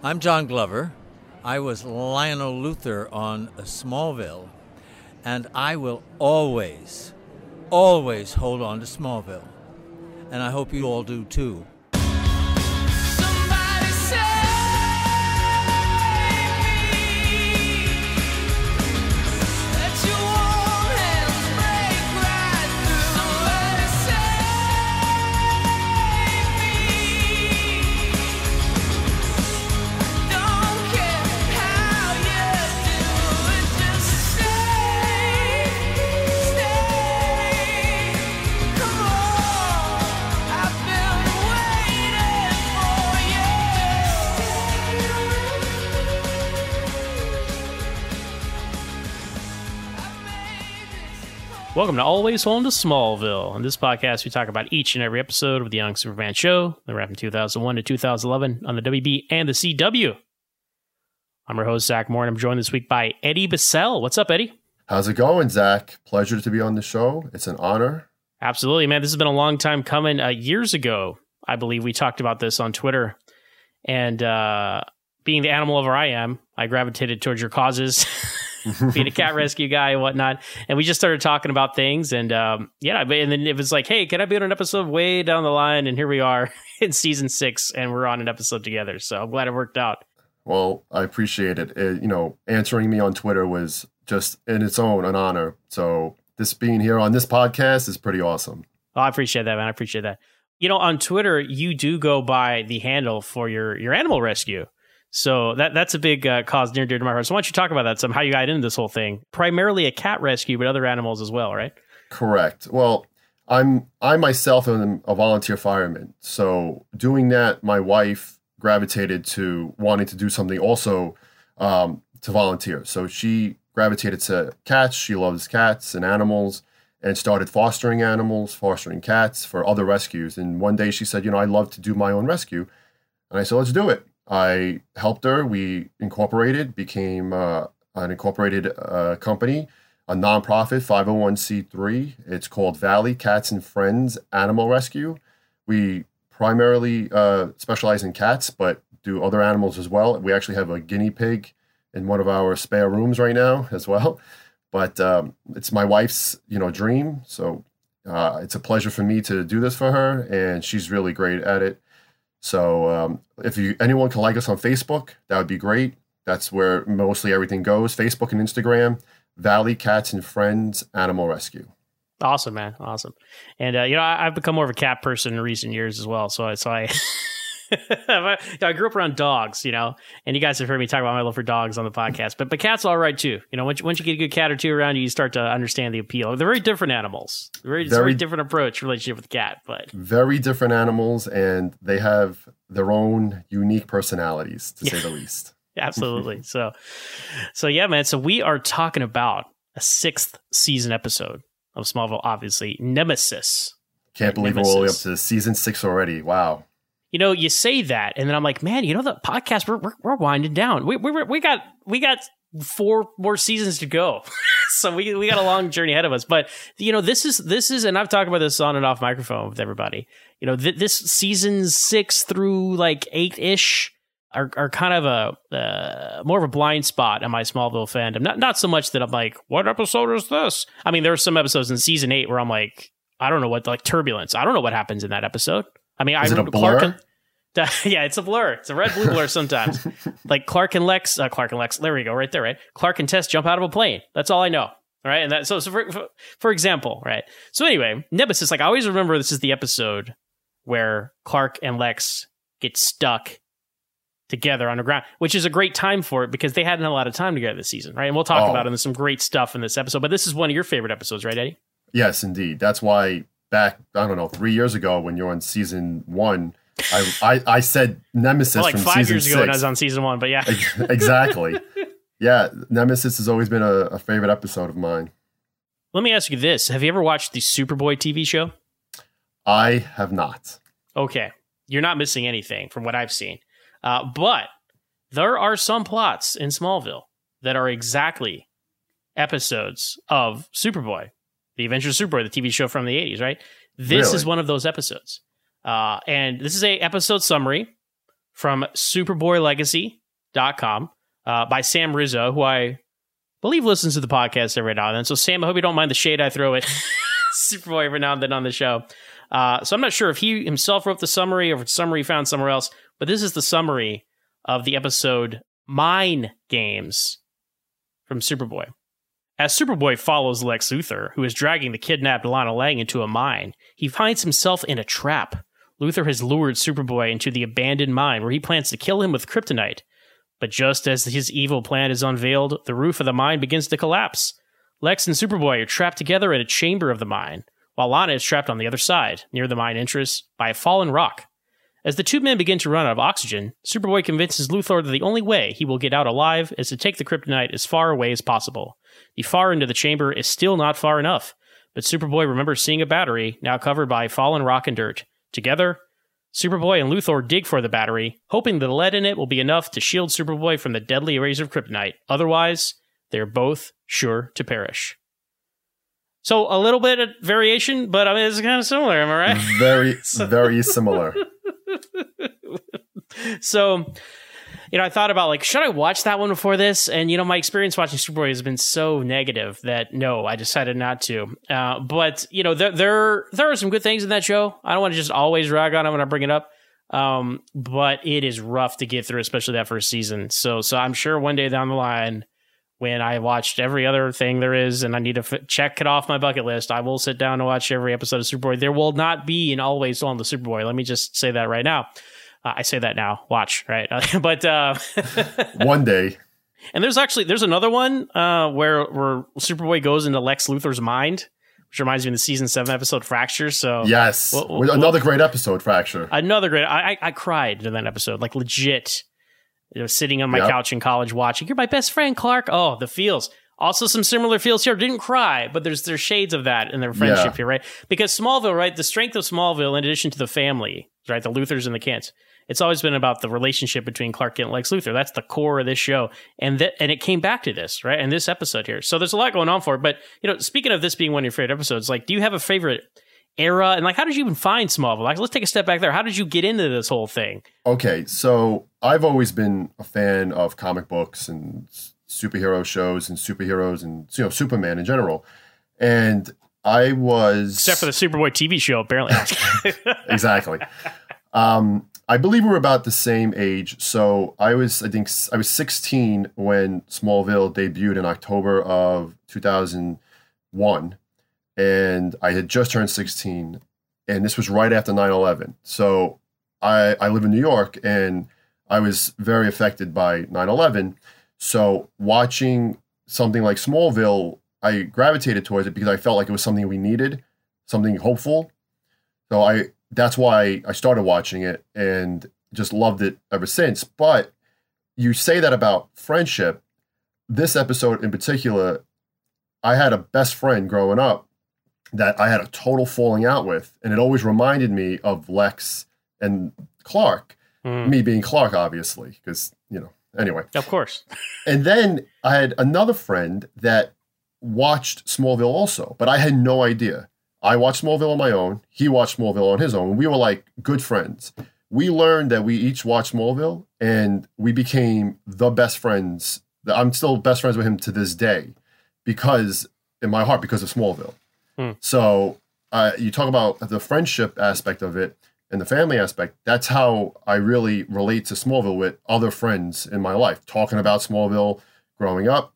I'm John Glover. I was Lionel Luthor on Smallville, and I will always hold on to Smallville. And I hope you all do too. Welcome to Always Home to Smallville. On this podcast, we talk about each and every episode of The Young Superman Show that ran from 2001 to 2011 on the WB and the CW. I'm your host, Zach Moore, and I'm joined this week by Eddie Bissell. What's up, Eddie? How's it going, Zach? Pleasure to be on the show. It's an honor. Absolutely, man. This has been a long time coming. Years ago, I believe we talked about this on Twitter. And being the animal lover I am, I gravitated towards your causes. Being a cat rescue guy and whatnot. And we just started talking about things. And and then it was like, hey, can I be on an episode way down the line? And here we are in season 6, and we're on an episode together. So I'm glad it worked out. Well, I appreciate it. Answering me on Twitter was just in its own an honor. So this being here on this podcast is pretty awesome. Oh, I appreciate that, man. I appreciate that. You know, on Twitter, you do go by the handle for your animal rescue. So that's a big cause near and dear to my heart. So why don't you talk about that, how you got into this whole thing? Primarily a cat rescue, but other animals as well, right? Correct. Well, I myself am a volunteer fireman. So doing that, my wife gravitated to wanting to do something also to volunteer. So she gravitated to cats. She loves cats and animals and started fostering cats for other rescues. And one day she said, I'd love to do my own rescue. And I said, let's do it. I helped her. We incorporated, became an incorporated company, a nonprofit 501c3. It's called Valley Cats and Friends Animal Rescue. We primarily specialize in cats, but do other animals as well. We actually have a guinea pig in one of our spare rooms right now as well. But it's my wife's, dream. So it's a pleasure for me to do this for her, and she's really great at it. So if anyone can like us on Facebook, that would be great. That's where mostly everything goes. Facebook and Instagram, Valley Cats and Friends Animal Rescue. Awesome, man. Awesome. And, I've become more of a cat person in recent years as well. So I I grew up around dogs, and you guys have heard me talk about my love for dogs on the podcast, but cats are all right too. Once you get a good cat or two around you start to understand the appeal. They're very different animals. It's a very different approach relationship with the cat, but very different animals, and they have their own unique personalities, to say the least. Absolutely. So yeah, man. So we are talking about a 6th season episode of Smallville, obviously, Nemesis. Can't believe we're all the way up to season 6 already. Wow. You say that, and then I'm like, man, the podcast we're winding down. We got 4 more seasons to go, so we got a long journey ahead of us. But this is, and I've talked about this on and off microphone with everybody. This seasons 6 through like 8-ish are kind of a more of a blind spot in my Smallville fandom. Not so much that I'm like, what episode is this? I mean, there are some episodes in season 8 where I'm like, I don't know what, like Turbulence. I don't know what happens in that episode. I mean, is it a blur? Yeah, it's a blur. It's a red-blue blur sometimes. Like Clark and Lex, there we go, right there, right? Clark and Tess jump out of a plane. That's all I know, right? And that, so for example, right? So anyway, Nemesis, I always remember this is the episode where Clark and Lex get stuck together underground, which is a great time for it because they hadn't had a lot of time together this season, right? And we'll talk about it. And there's some great stuff in this episode, but this is one of your favorite episodes, right, Eddie? Yes, indeed. That's why back, 3 years ago when you're on season 1, I said Nemesis like from 5 years ago 6. when I was on season 1, but yeah. Exactly. Yeah, Nemesis has always been a favorite episode of mine. Let me ask you this. Have you ever watched the Superboy TV show? I have not. Okay. You're not missing anything from what I've seen. But there are some plots in Smallville that are exactly episodes of Superboy, The Adventures of Superboy, the TV show from the 80s, right? This is one of those episodes. And this is a episode summary from superboylegacy.com by Sam Rizzo, who I believe listens to the podcast every now and then. So, Sam, I hope you don't mind the shade I throw at Superboy every now and then on the show. So I'm not sure if he himself wrote the summary or if it's summary found somewhere else, but this is the summary of the episode Mind Games from Superboy. As Superboy follows Lex Luthor, who is dragging the kidnapped Lana Lang into a mine, he finds himself in a trap. Luthor has lured Superboy into the abandoned mine where he plans to kill him with kryptonite. But just as his evil plan is unveiled, the roof of the mine begins to collapse. Lex and Superboy are trapped together in a chamber of the mine, while Lana is trapped on the other side, near the mine entrance, by a fallen rock. As the two men begin to run out of oxygen, Superboy convinces Luthor that the only way he will get out alive is to take the kryptonite as far away as possible. The far end of the chamber is still not far enough, but Superboy remembers seeing a battery, now covered by fallen rock and dirt. Together, Superboy and Luthor dig for the battery, hoping the lead in it will be enough to shield Superboy from the deadly rays of kryptonite. Otherwise, they're both sure to perish. So a little bit of variation, but I mean, it's kind of similar, am I right? Very, very similar. So, I thought about, like, should I watch that one before this? And, my experience watching Superboy has been so negative that, no, I decided not to. But, there are some good things in that show. I don't want to just always rag on it when I bring it up. But it is rough to get through, especially that first season. So I'm sure one day down the line, when I watched every other thing there is and I need to check it off my bucket list, I will sit down and watch every episode of Superboy. There will not be an always on the Superboy. Let me just say that right now. I say that now. Watch, right? But one day. And there's another one where Superboy goes into Lex Luthor's mind, which reminds me of the season 7 episode Fracture. So yes, another great episode, Fracture. Another great. I cried in that episode, like legit. Sitting on my couch in college watching. You're my best friend, Clark. Oh, the feels. Also, some similar feels here. Didn't cry, but there's shades of that in their friendship here, right? Because Smallville, right? The strength of Smallville, in addition to the family, right? The Luthors and the Kents. It's always been about the relationship between Clark Kent and Lex Luthor. That's the core of this show. And it came back to this, right? In this episode here. So there's a lot going on for it. But, speaking of this being one of your favorite episodes, like, do you have a favorite era? And, like, how did you even find Smallville? Like, let's take a step back there. How did you get into this whole thing? Okay, so I've always been a fan of comic books and superhero shows and superheroes and, Superman in general. And I was... Except for the Superboy TV show, apparently. Exactly. I believe we're about the same age. So I was 16 when Smallville debuted in October of 2001. And I had just turned 16. And this was right after 9/11. So I live in New York, and I was very affected by 9/11. So watching something like Smallville, I gravitated towards it because I felt like it was something we needed, something hopeful. So that's why I started watching it and just loved it ever since. But you say that about friendship. This episode in particular, I had a best friend growing up that I had a total falling out with. And it always reminded me of Lex and Clark, me being Clark, obviously, because, anyway. Of course. And then I had another friend that watched Smallville also, but I had no idea. I watched Smallville on my own. He watched Smallville on his own. We were like good friends. We learned that we each watched Smallville, and we became the best friends. I'm still best friends with him to this day in my heart, because of Smallville. So you talk about the friendship aspect of it and the family aspect. That's how I really relate to Smallville, with other friends in my life, talking about Smallville growing up.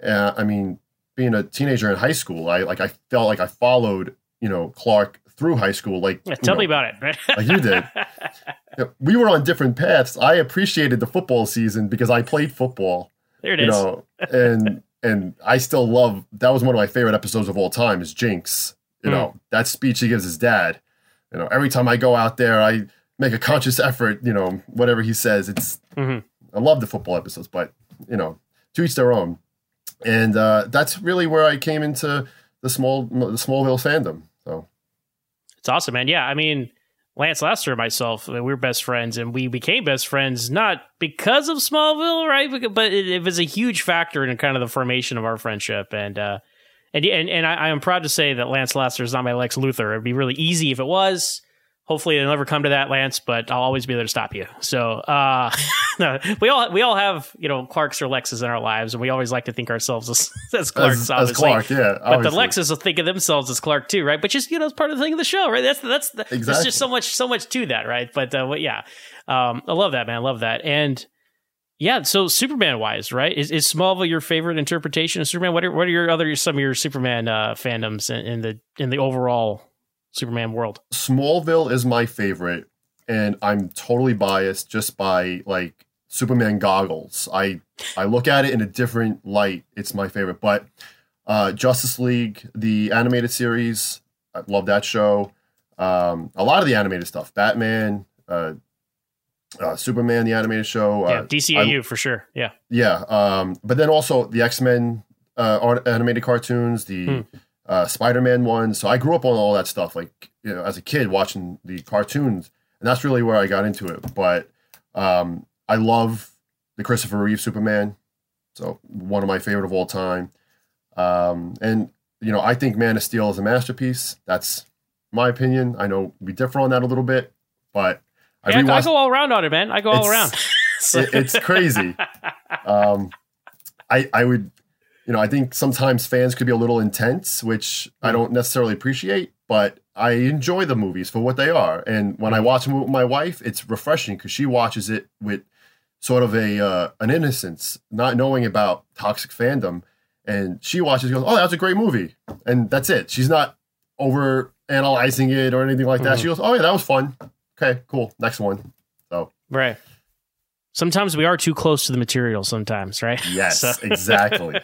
Being a teenager in high school, I felt like I followed, Clark through high school. Like, tell me about it. Like you did. We were on different paths. I appreciated the football season because I played football. There it is. And I still love, that was one of my favorite episodes of all time, is Jinx. That speech he gives his dad. Every time I go out there, I make a conscious effort, whatever he says. It's I love the football episodes, but, to each their own. And that's really where I came into the Smallville fandom. So it's awesome, man. Yeah, Lance Laster and myself, we were best friends, and we became best friends not because of Smallville, right? But it was a huge factor in kind of the formation of our friendship. And I am proud to say that Lance Laster is not my Lex Luthor. It'd be really easy if it was. Hopefully it'll never come to that, Lance, but I'll always be there to stop you. So no, we all have, you know, Clarks or Lexes in our lives, and we always like to think ourselves as Clarks, obviously. As Clark, yeah. But the Lexes will think of themselves as Clark too, right? But just, you know, it's part of the thing of the show, right? There's just so much to that, right? But yeah, I love that, man. I love that. And yeah, so Superman wise, right? Is Smallville your favorite interpretation of Superman? What are some of your Superman fandoms in the overall Superman world? Smallville is my favorite, and I'm totally biased just by like Superman goggles. I look at it in a different light. It's my favorite. But Justice League, the animated series, I love that show. A lot of the animated stuff, Batman, Superman, the animated show. Yeah, DCAU for sure. Yeah. Yeah. But then also the X-Men animated cartoons, the Spider-Man one. So I grew up on all that stuff, like, you know, as a kid watching the cartoons, and that's really where I got into it. But I love the Christopher Reeve Superman, so one of my favorite of all time. And you know, I think Man of Steel is a masterpiece. That's my opinion. I know we differ on that a little bit, but I go all around on it, man. I go all around. It's crazy. I would. You know, I think sometimes fans could be a little intense, which I don't necessarily appreciate, but I enjoy the movies for what they are. And when I watch them with my wife, it's refreshing because she watches it with sort of an innocence, not knowing about toxic fandom. And she watches it and goes, oh, that's a great movie. And that's it. She's not over analyzing it or anything like that. She goes, oh, yeah, that was fun. Okay, cool. Next one. So right. Sometimes we are too close to the material sometimes, right? Yes, exactly.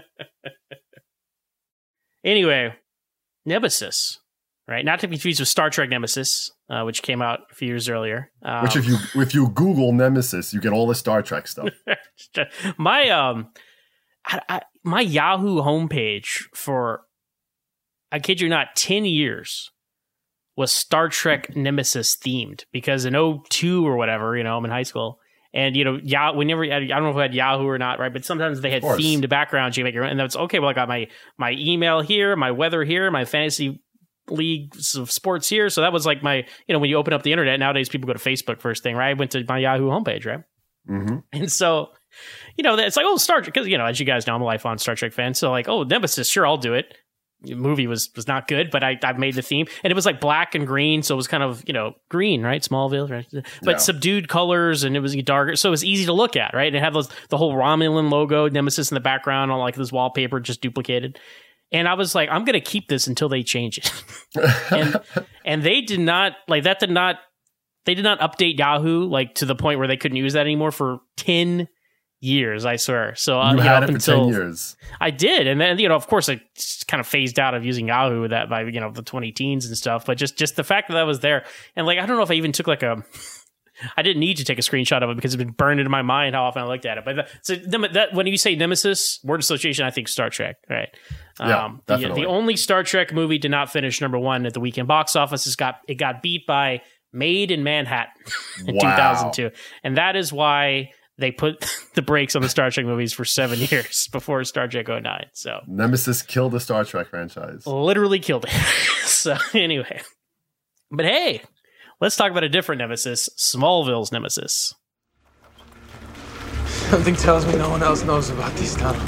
Anyway, Nemesis, right? Not to be confused with Star Trek Nemesis, which came out a few years earlier. Which if you Google Nemesis, you get all the Star Trek stuff. My my Yahoo homepage for, I kid you not, 10 years was Star Trek Nemesis themed, because in 2002 or whatever, you know, I'm in high school. And, you know, we never had, I don't know if we had Yahoo or not, right? But sometimes they had themed backgrounds. You make your own, and that's okay. Well, I got my email here, my weather here, my fantasy leagues of sports here. So that was like my, you know, when you open up the internet, nowadays people go to Facebook first thing, right? I went to my Yahoo homepage, right? Mm-hmm. And so, you know, it's like, oh, Star Trek, because, you know, as you guys know, I'm a lifelong Star Trek fan. So like, oh, Nemesis, sure, I'll do it. The movie was not good, but I made the theme, and it was like black and green, so it was kind of, you know, green, right? Smallville, right? But subdued colors, and it was darker, so it was easy to look at, right? And it had the whole Romulan logo, Nemesis in the background, on like this wallpaper, just duplicated. And I was like, I'm gonna keep this until they change it. and they did not, like, that did not, they did not update Yahoo like to the point where they couldn't use that anymore for 10 years, I swear. So you had it for 10 years. I did, and then, you know, of course, I kind of phased out of using Yahoo with that by, you know, the 20 teens and stuff. But just the fact that was there, and like, I don't know if I even took like I didn't need to take a screenshot of it because it's been burned into my mind how often I looked at it. But so that when you say Nemesis, word association, I think Star Trek, right? Yeah, definitely. The only Star Trek movie did not finish number one at the weekend box office. It got beat by Made in Manhattan in 2002, and that is why they put the brakes on the Star Trek movies for 7 years before Star Trek 09. So Nemesis killed the Star Trek franchise. Literally killed it. So anyway, but hey, let's talk about a different Nemesis, Smallville's Nemesis. Something tells me no one else knows about these tunnels.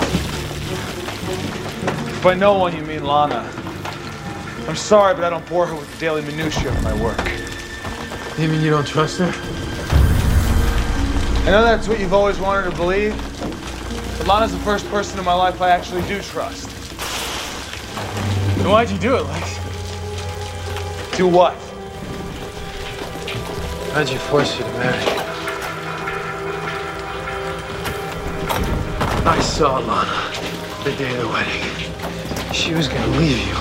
By no one, you mean Lana. I'm sorry, but I don't bore her with the daily minutiae of my work. You mean you don't trust her? I know that's what you've always wanted to believe, but Lana's the first person in my life I actually do trust. Then why'd you do it, Lex? Do what? How'd you force you to marry? I saw Lana the day of the wedding. She was gonna leave you.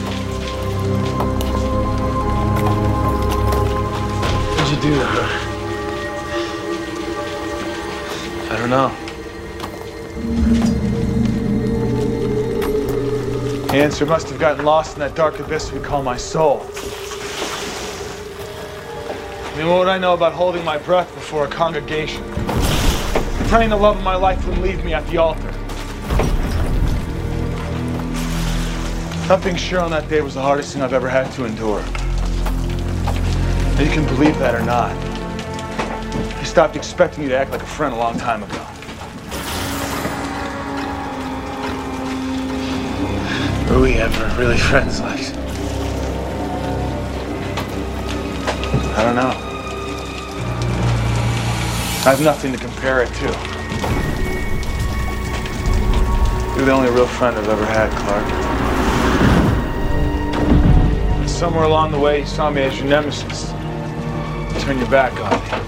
What'd you do to her? I don't know. The answer must have gotten lost in that dark abyss we call my soul. I mean, what would I know about holding my breath before a congregation? Praying the love of my life would leave me at the altar. Nothing sure on that day was the hardest thing I've ever had to endure. Now, you can believe that or not. He stopped expecting you to act like a friend a long time ago. Were we ever really friends, Lex? I don't know. I have nothing to compare it to. You're the only real friend I've ever had, Clark. Somewhere along the way, you saw me as your nemesis. Turn your back on me.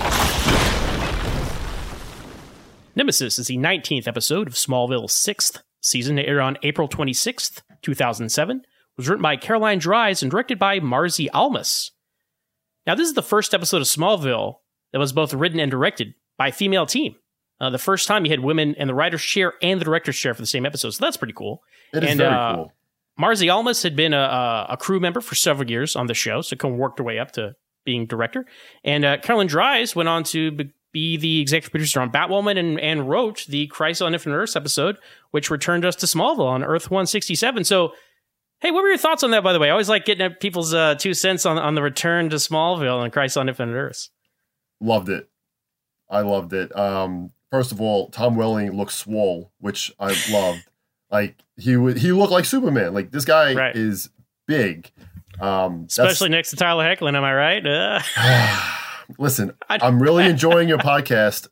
Nemesis is the 19th episode of Smallville's 6th season. It aired on April 26th, 2007. It was written by Caroline Dries and directed by Marzi Almas. Now, this is the first episode of Smallville that was both written and directed by a female team. The first time you had women in the writer's chair and the director's chair for the same episode, so that's pretty cool. It is very cool. Marzi Almas had been a crew member for several years on the show, so kind of worked her way up to being director. And Caroline Dries went on to be the executive producer on Batwoman and wrote the Crisis on Infinite Earths episode, which returned us to Smallville on Earth 167. So, hey, what were your thoughts on that, by the way? I always like getting people's 2 cents on the return to Smallville and Crisis on Infinite Earths. Loved it. I loved it. First of all, Tom Welling looks swole, which I loved. Like he looked like Superman. Like this guy is big. Especially next to Tyler Hoechlin, am I right? Listen, I'm really enjoying your podcast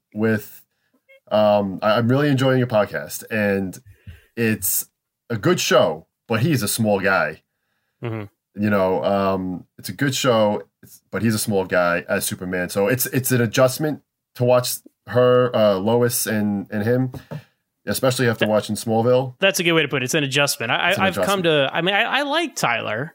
I'm really enjoying your podcast, and it's a good show, but he's a small guy. Mm-hmm. You know, it's a good show, but he's a small guy as Superman. So it's an adjustment to watch her, Lois and him, especially after watching Smallville. That's a good way to put it. It's an adjustment. I've come to, I like Tyler.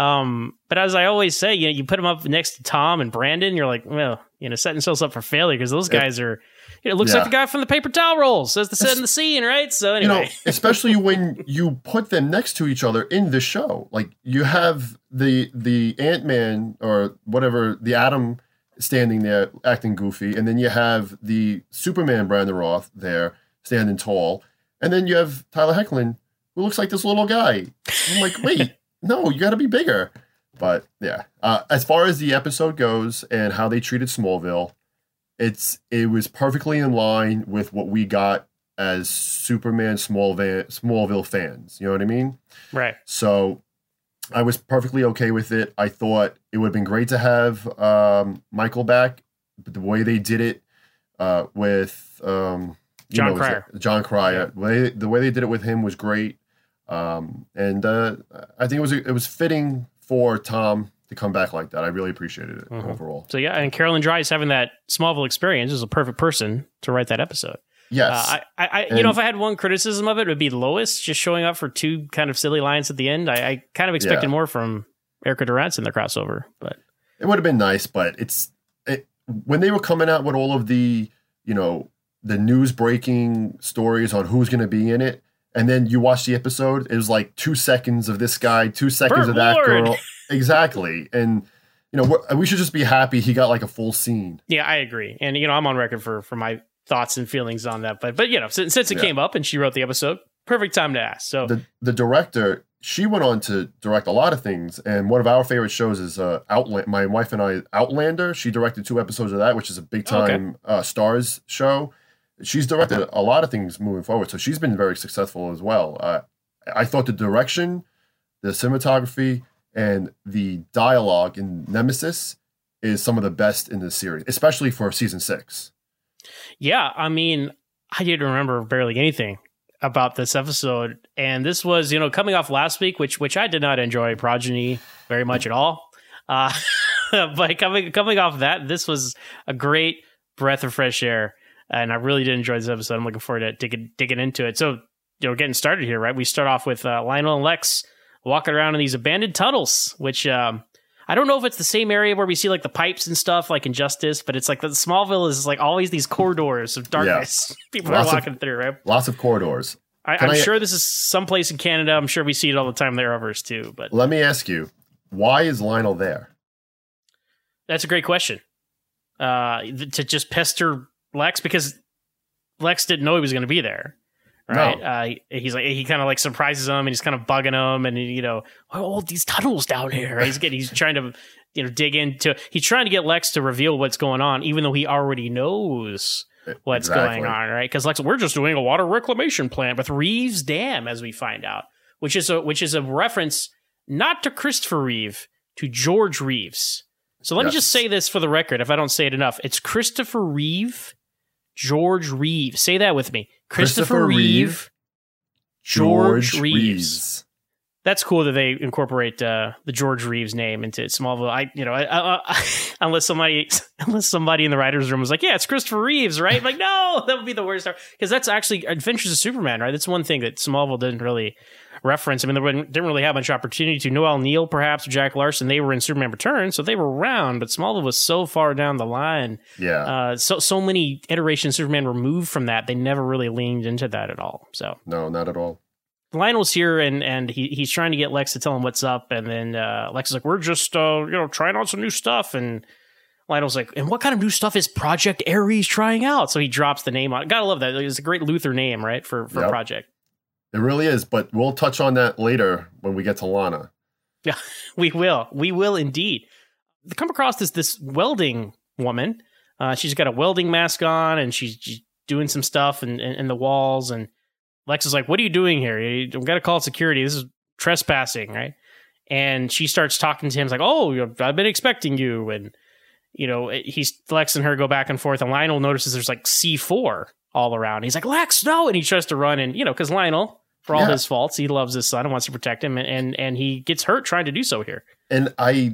But as I always say, you put him up next to Tom and Brandon, you're like, well, setting themselves up for failure because those guys are, it looks like the guy from the paper towel rolls, as the set in the scene, right? So anyway. Especially when you put them next to each other in the show, like you have the Ant-Man or whatever, the Atom standing there acting goofy, and then you have the Superman Brandon Roth there standing tall, and then you have Tyler Hoechlin who looks like this little guy. I'm like, wait. No, you got to be bigger. But yeah, as far as the episode goes and how they treated Smallville, it was perfectly in line with what we got as Superman Smallville fans. You know what I mean? Right. So I was perfectly okay with it. I thought it would have been great to have Michael back, but the way they did it with John Cryer. John Cryer, the way they did it with him was great. And I think it was fitting for Tom to come back like that. I really appreciated it overall. So yeah, and Caroline Dries having that Smallville experience is a perfect person to write that episode. Yes. If I had one criticism of it, it would be Lois just showing up for 2 kind of silly lines at the end. I kind of expected more from Erica Durance in the crossover, but it would have been nice. But when they were coming out with all of the the news breaking stories on who's going to be in it. And then you watch the episode, it was like 2 seconds of this guy, 2 seconds Burt of that Ward. girl. Exactly. And, we should just be happy he got like a full scene. Yeah, I agree. And, I'm on record for my thoughts and feelings on that. But since it came up and she wrote the episode, perfect time to ask. So the director, she went on to direct a lot of things. And one of our favorite shows is my wife and I, Outlander. She directed 2 episodes of that, which is a big time Stars show. She's directed a lot of things moving forward, so she's been very successful as well. I thought the direction, the cinematography, and the dialogue in Nemesis is some of the best in the series, especially for season 6. Yeah, I didn't remember barely anything about this episode, and this was, coming off last week, which I did not enjoy Progeny very much at all. But coming off that, this was a great breath of fresh air. And I really did enjoy this episode. I'm looking forward to digging into it. So, getting started here, right? We start off with Lionel and Lex walking around in these abandoned tunnels, which I don't know if it's the same area where we see like the pipes and stuff like in Justice, but it's like the Smallville is like always these corridors of darkness people are walking through, right? Lots of corridors. I'm sure this is someplace in Canada. I'm sure we see it all the time there others too. But let me ask you, why is Lionel there? That's a great question. To just pester Lex, because Lex didn't know he was going to be there, right? No. He's like, he kind of like surprises him, and he's kind of bugging him, and you know, oh, these tunnels down here. Right? He's trying to, you know, dig into. He's trying to get Lex to reveal what's going on, even though he already knows what's going on, right? Because Lex, we're just doing a water reclamation plant with Reeves Dam, as we find out, which is a reference not to Christopher Reeve, to George Reeves. So let me just say this for the record, if I don't say it enough. It's Christopher Reeve, George Reeves. Say that with me. Christopher Reeve, George Reeves. That's cool that they incorporate the George Reeves name into Smallville. Unless somebody in the writers' room was like, "Yeah, it's Christopher Reeves, right?" I'm like, no, that would be the worst. Because that's actually Adventures of Superman, right? That's one thing that Smallville didn't really reference. I mean, they didn't really have much opportunity to. Noel Neill, perhaps, or Jack Larson, they were in Superman Returns, so they were around. But Smallville was so far down the line. Yeah. So many iterations of Superman removed from that. They never really leaned into that at all. So no, not at all. Lionel's here, and he's trying to get Lex to tell him what's up, and then Lex is like, "We're just trying out some new stuff," and Lionel's like, "And what kind of new stuff is Project Ares trying out?" So he drops the name on it. Gotta love that. It's a great Luthor name, right, for Project. It really is, but we'll touch on that later when we get to Lana. Yeah, we will indeed. They come across this welding woman. She's got a welding mask on, and she's doing some stuff in the walls, and Lex is like, "What are you doing here? You got to call security. This is trespassing, right?" And she starts talking to him. It's like, "Oh, I've been expecting you." And, you know, Lex and her go back and forth. And Lionel notices there's like C4 all around. He's like, "Lex, no." And he tries to run. And, you know, because Lionel, for all his faults, he loves his son and wants to protect him. And he gets hurt trying to do so here. And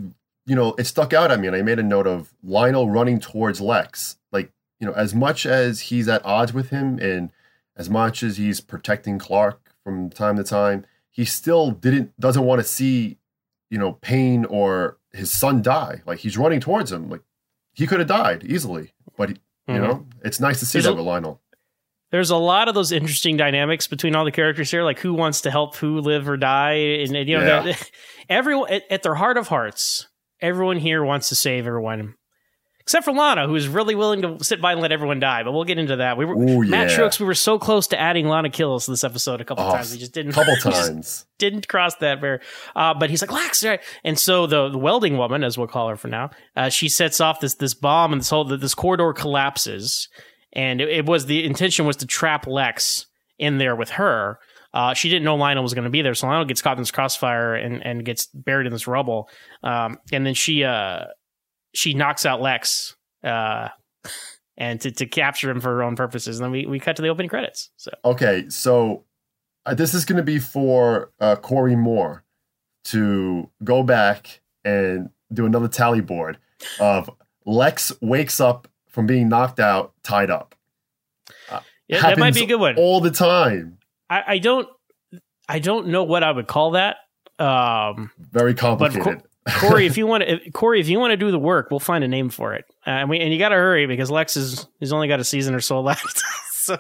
it stuck out at me. And I made a note of Lionel running towards Lex. Like, you know, as much as he's at odds with him and as much as he's protecting Clark from time to time, he still doesn't want to see, you know, Payne or his son die. Like, he's running towards him. Like, he could have died easily, but you know, it's nice to see that with Lionel. There's a lot of those interesting dynamics between all the characters here, like who wants to help who live or die, and you know, everyone at their heart of hearts, everyone here wants to save everyone. Except for Lana, who's really willing to sit by and let everyone die. But we'll get into that. Matt Schroeks, we were so close to adding Lana kills this episode a couple times. We just didn't. Didn't cross that bear. But he's like, Lex, right? And so the welding woman, as we'll call her for now, she sets off this bomb, and this corridor collapses. And the intention was to trap Lex in there with her. She didn't know Lionel was going to be there, so Lionel gets caught in this crossfire and gets buried in this rubble. And then she knocks out Lex and to capture him for her own purposes. And then we cut to the opening credits. So okay, so this is going to be for Corey Moore to go back and do another tally board of Lex wakes up from being knocked out, tied up. Yeah, that might be a good one. All the time. I don't know what I would call that. Very complicated. Corey, if you want to do the work, we'll find a name for it. And you got to hurry because Lex he's only got a season or so left. So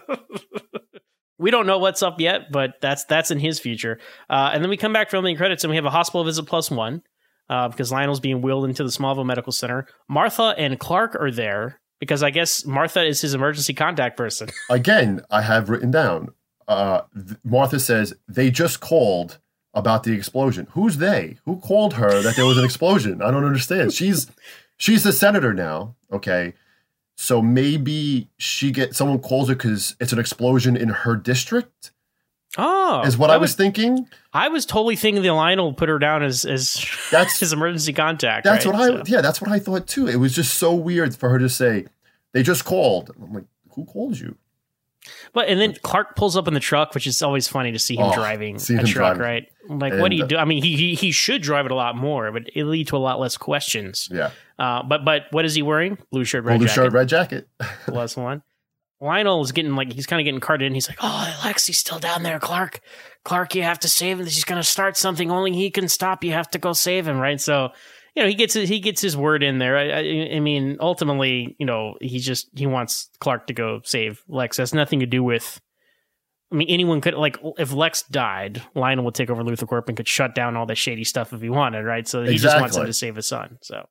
we don't know what's up yet, but that's in his future. And then we come back from the credits and we have a hospital visit +1 because Lionel's being wheeled into the Smallville Medical Center. Martha and Clark are there because I guess Martha is his emergency contact person. Again, I have written down. Martha says they just called about the explosion. Who's they? Who called her that there was an explosion? I don't understand. She's the senator now. Okay. So maybe someone calls her because it's an explosion in her district. Oh, is what I was thinking. I was totally thinking that Lionel put her down as that's his emergency contact. That's right? That's what I thought too. It was just so weird for her to say, they just called. I'm like, who called you? And then Clark pulls up in the truck, which is always funny to see him driving a truck, right? Like, what do you do? I mean, he should drive it a lot more, but it lead to a lot less questions. Yeah. But what is he wearing? Blue shirt, red jacket. +1. Lionel is he's kind of getting carted in. He's like, "Oh, Lexi's still down there, Clark. Clark, you have to save him. He's going to start something. Only he can stop. You have to go save him, right?" So, you know, he gets his word in there. I mean, ultimately, you know, he wants Clark to go save Lex. That's nothing to do with. I mean, anyone could, like, if Lex died, Lionel would take over Luthor Corp and could shut down all the shady stuff if he wanted, right? So he just wants him to save his son. So,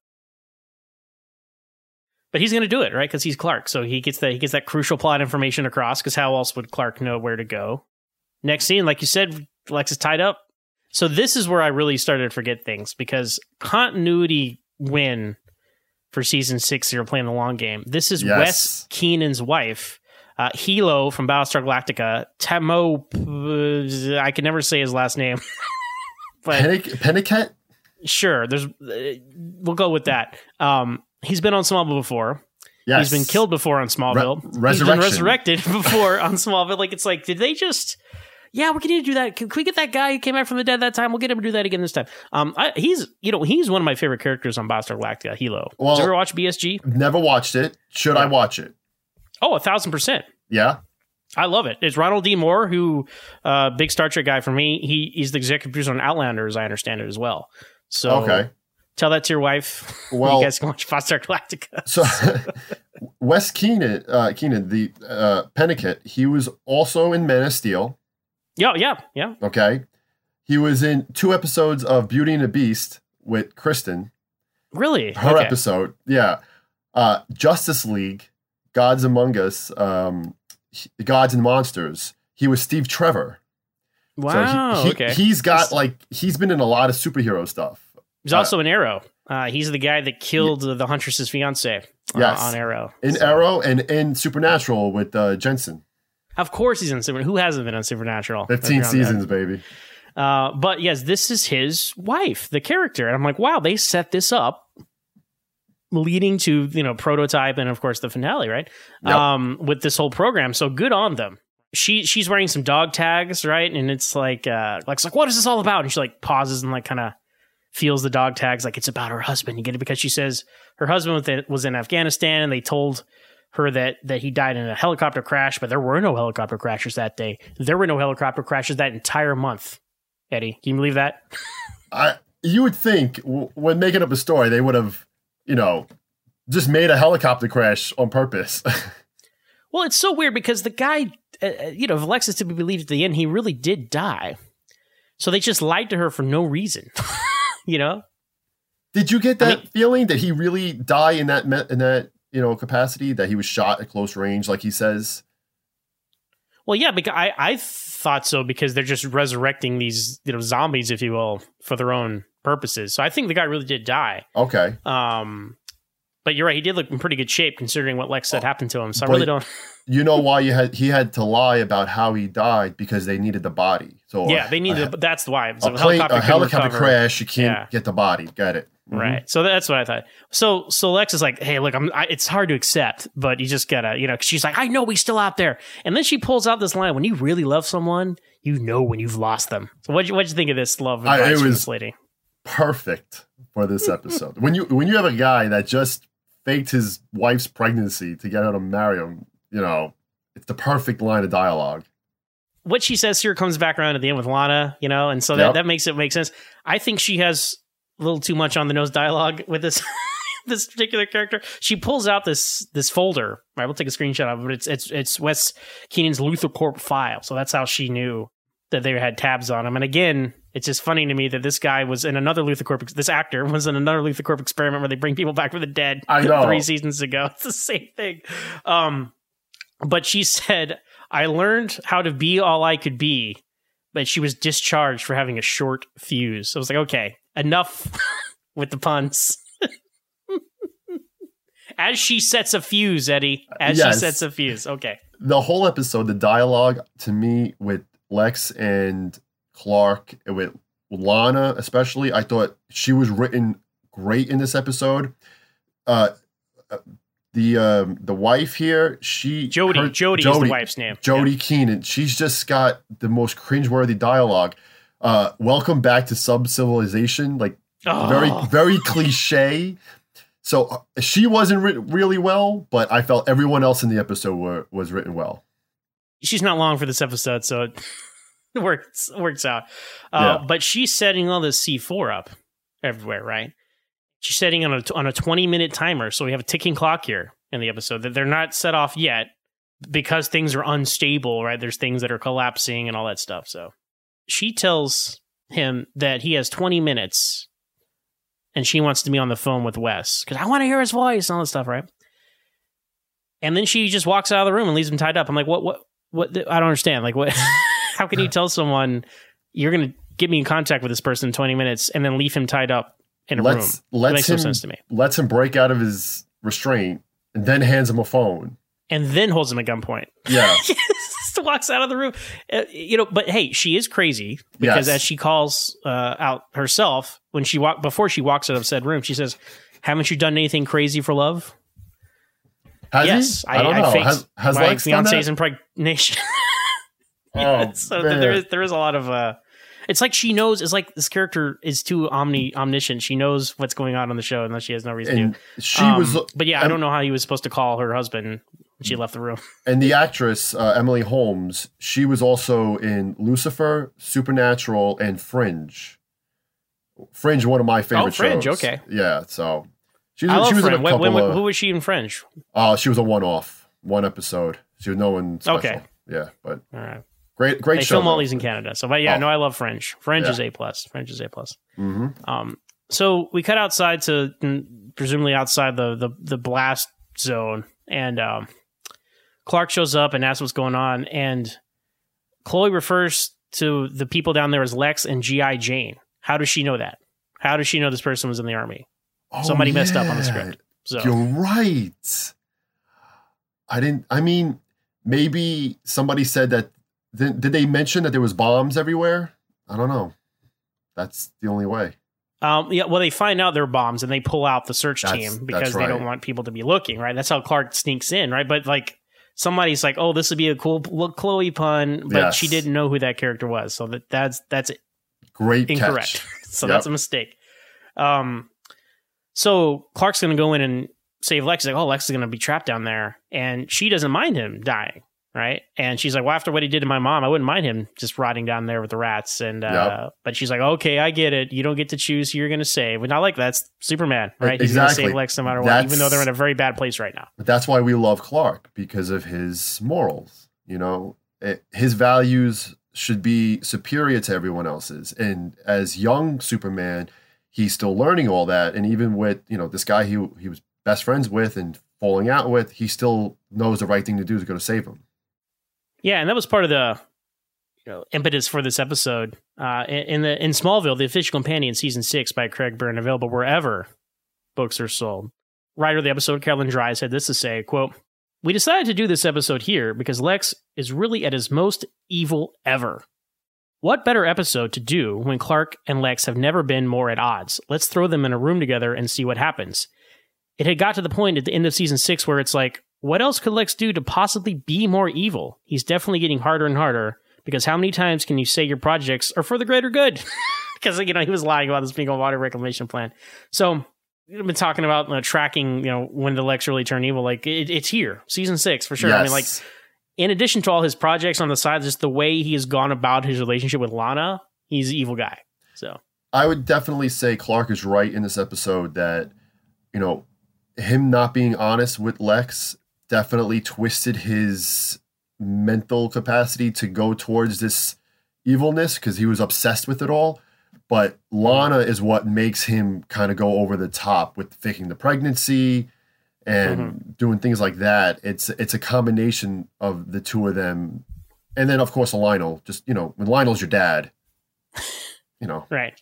but he's going to do it, right? Because he's Clark. So he gets that crucial plot information across. Because how else would Clark know where to go? Next scene, like you said, Lex is tied up. So this is where I really started to forget things, because continuity win for season 6, you're playing the long game. This is Wes Keenan's wife, Hilo from Battlestar Galactica, Tamo, I can never say his last name. But Pennicott? Sure, we'll go with that. He's been on Smallville before. Yes. He's been killed before on Smallville. He's been resurrected before on Smallville. Like, it's like, did they just... Yeah, we need to do that. Can we get that guy who came back from the dead that time? We'll get him to do that again this time. He's one of my favorite characters on Battlestar Galactica, Hilo. Well, did you ever watch BSG? Never watched it. Should I watch it? Oh, 1,000%. Yeah? I love it. It's Ronald D. Moore, who, big Star Trek guy for me. He's the executive producer on Outlander, as I understand it, as well. So okay. Tell that to your wife. Well, you guys can watch Battlestar Galactica. So Wes Keenan, the Pennicott, he was also in Man of Steel. Yeah. Okay. He was in 2 episodes of Beauty and the Beast with Kristen. Really? Her episode. Yeah. Justice League, Gods Among Us, Gods and Monsters. He was Steve Trevor. Wow. So he's been in a lot of superhero stuff. He's also in Arrow. He's the guy that killed the Huntress's fiance on Arrow. Arrow and in Supernatural with Jensen. Of course he's in Supernatural. Who hasn't been on Supernatural? 15 seasons, baby. But yes, this is his wife, the character. And I'm like, wow, they set this up leading to, Prototype and, of course, the finale, right? Yep. With this whole program. So good on them. She's wearing some dog tags, right? And it's like, what is this all about? And she pauses and kind of feels the dog tags like it's about her husband. You get it? Because she says her husband was in Afghanistan and they told her that he died in a helicopter crash, but there were no helicopter crashes that day. There were no helicopter crashes that entire month. Eddie, can you believe that? You would think when making up a story, they would have, just made a helicopter crash on purpose. Well, it's so weird because the guy, if Alexis to be believed at the end, he really did die. So they just lied to her for no reason, Did you get that feeling that he really died in that capacity, that he was shot at close range, like he says? Well, yeah, because I thought so, because they're just resurrecting these, zombies, if you will, for their own purposes. So I think the guy really did die. Okay. But you're right, he did look in pretty good shape considering what Lex said happened to him. So I really don't. You know why he had to lie about how he died? Because they needed the body. So yeah, they needed. That's why. So a helicopter crash, you can't get the body. Got it. Mm-hmm. Right. So that's what I thought. So Lex is like, hey, look, it's hard to accept, but you just gotta, she's like, I know he's still out there. And then she pulls out this line: when you really love someone, you know when you've lost them. So what'd you think of this love advice from this lady? Perfect for this episode. When you have a guy that just faked his wife's pregnancy to get her to marry him, it's the perfect line of dialogue. What she says here comes back around at the end with Lana, and so that makes it make sense. I think she has a little too much on the nose dialogue with this this particular character. She pulls out this folder. Right, we'll take a screenshot of it. But it's Wes Keenan's LuthorCorp file. So that's how she knew that they had tabs on him. And again, it's just funny to me that this guy was in another LuthorCorp. This actor was in another LuthorCorp experiment where they bring people back from the dead. I know. 3 seasons ago. It's the same thing. But she said, I learned how to be all I could be, but she was discharged for having a short fuse. So I was like, okay, enough with the puns. As she sets a fuse, Eddie. She sets a fuse. Okay. The whole episode, the dialogue to me with Lex and Clark, with Lana especially, I thought she was written great in this episode. The wife here, Jody is the wife's name. Jody Keenan. She's just got the most cringeworthy dialogue. Welcome back to Sub-Civilization. Very, very cliche. So she wasn't written really well, but I felt everyone else in the episode was written well. She's not long for this episode, so it works out. But she's setting all this C4 up everywhere, right? She's setting on a 20-minute timer, so we have a ticking clock here in the episode that they're not set off yet because things are unstable, right? There's things that are collapsing and all that stuff. So she tells him that he has 20 minutes and she wants to be on the phone with Wes because I want to hear his voice and all this stuff, right? And then she just walks out of the room and leaves him tied up. I'm like, what? I don't understand. Like, what? How can you tell someone you're going to get me in contact with this person in 20 minutes and then leave him tied up in a room? It makes no sense to me. Lets him break out of his restraint and then hands him a phone. And then holds him at gunpoint. Yeah. Just walks out of the room. But hey, she is crazy because as she calls out herself, when before she walks out of said room, she says, "Haven't you done anything crazy for love?" Yes, I don't know. Faked has my Lex done fiance's that? impregnation. So man. there is a lot of. It's like she knows. It's like this character is too omniscient. She knows what's going on the show, unless she has no reason And to. she was, But yeah, I don't know how he was supposed to call her husband when she left the room. and the actress Emily Holmes. She was also in Lucifer, Supernatural, and Fringe. Fringe, one of my favorite Fringe, shows. okay. Yeah, so I love she was in a Fringe. couple Who was she in Fringe? She was a one episode. She was no one special. Okay. Yeah, but All right. great They show. film all though. these in Canada. So, but yeah, no, I love Fringe. Fringe is A+. Fringe is A+. Mm-hmm. So we cut outside presumably outside the blast zone, and Clark shows up and asks what's going on, and Chloe refers to the people down there as Lex and G.I. Jane. How does she know that? How does she know this person was in the army? Somebody messed up on the script. So You're right. I mean, maybe somebody said that. Did they mention that there was bombs everywhere? I don't know. That's the only way. Yeah, well, they find out there are bombs and they pull out the search That's team because they right. don't want people to be looking, right? That's how Clark sneaks in, right? But like somebody's like, "Oh, this would be a cool Chloe pun," but Yes. she didn't know who that character was, so that's Great incorrect. catch. So Yep. that's a mistake. So Clark's going to go in and save Lex. He's like, "Oh, Lex is going to be trapped down there," and she doesn't mind him dying. Right. And she's like, well, after what he did to my mom, I wouldn't mind him just rotting down there with the rats. And, but she's like, okay, I get it. You don't get to choose who you're going to save. But not like that's Superman, right? He's going to Exactly. save Lex no matter what, even though they're in a very bad place right now. But that's why we love Clark, because of his morals. You know, his values should be superior to everyone else's. And as young Superman, he's still learning all that. And even with, this guy he was best friends with and falling out with, he still knows the right thing to do is go to save him. Yeah, and that was part of the impetus for this episode. In Smallville, the official companion, season 6 by Craig Byrne, available wherever books are sold. Writer of the episode, Carolyn Dries, had this to say, quote, "We decided to do this episode here because Lex is really at his most evil ever. What better episode to do when Clark and Lex have never been more at odds? Let's throw them in a room together and see what happens." It had got to the point at the end of season 6 where it's like, what else could Lex do to possibly be more evil? He's definitely getting harder and harder, because how many times can you say your projects are for the greater good? Because, he was lying about this being a water reclamation plan. So we've been talking about tracking, when the Lex really turned evil. Like, it's here, season 6 for sure. Yes. I mean, like, in addition to all his projects on the side, just the way he has gone about his relationship with Lana, he's an evil guy. So I would definitely say Clark is right in this episode that, him not being honest with Lex definitely twisted his mental capacity to go towards this evilness because he was obsessed with it all. But Lana is what makes him kind of go over the top with faking the pregnancy and doing things like that. It's a combination of the two of them. And then, of course, Lionel. Just, when Lionel's your dad, Right.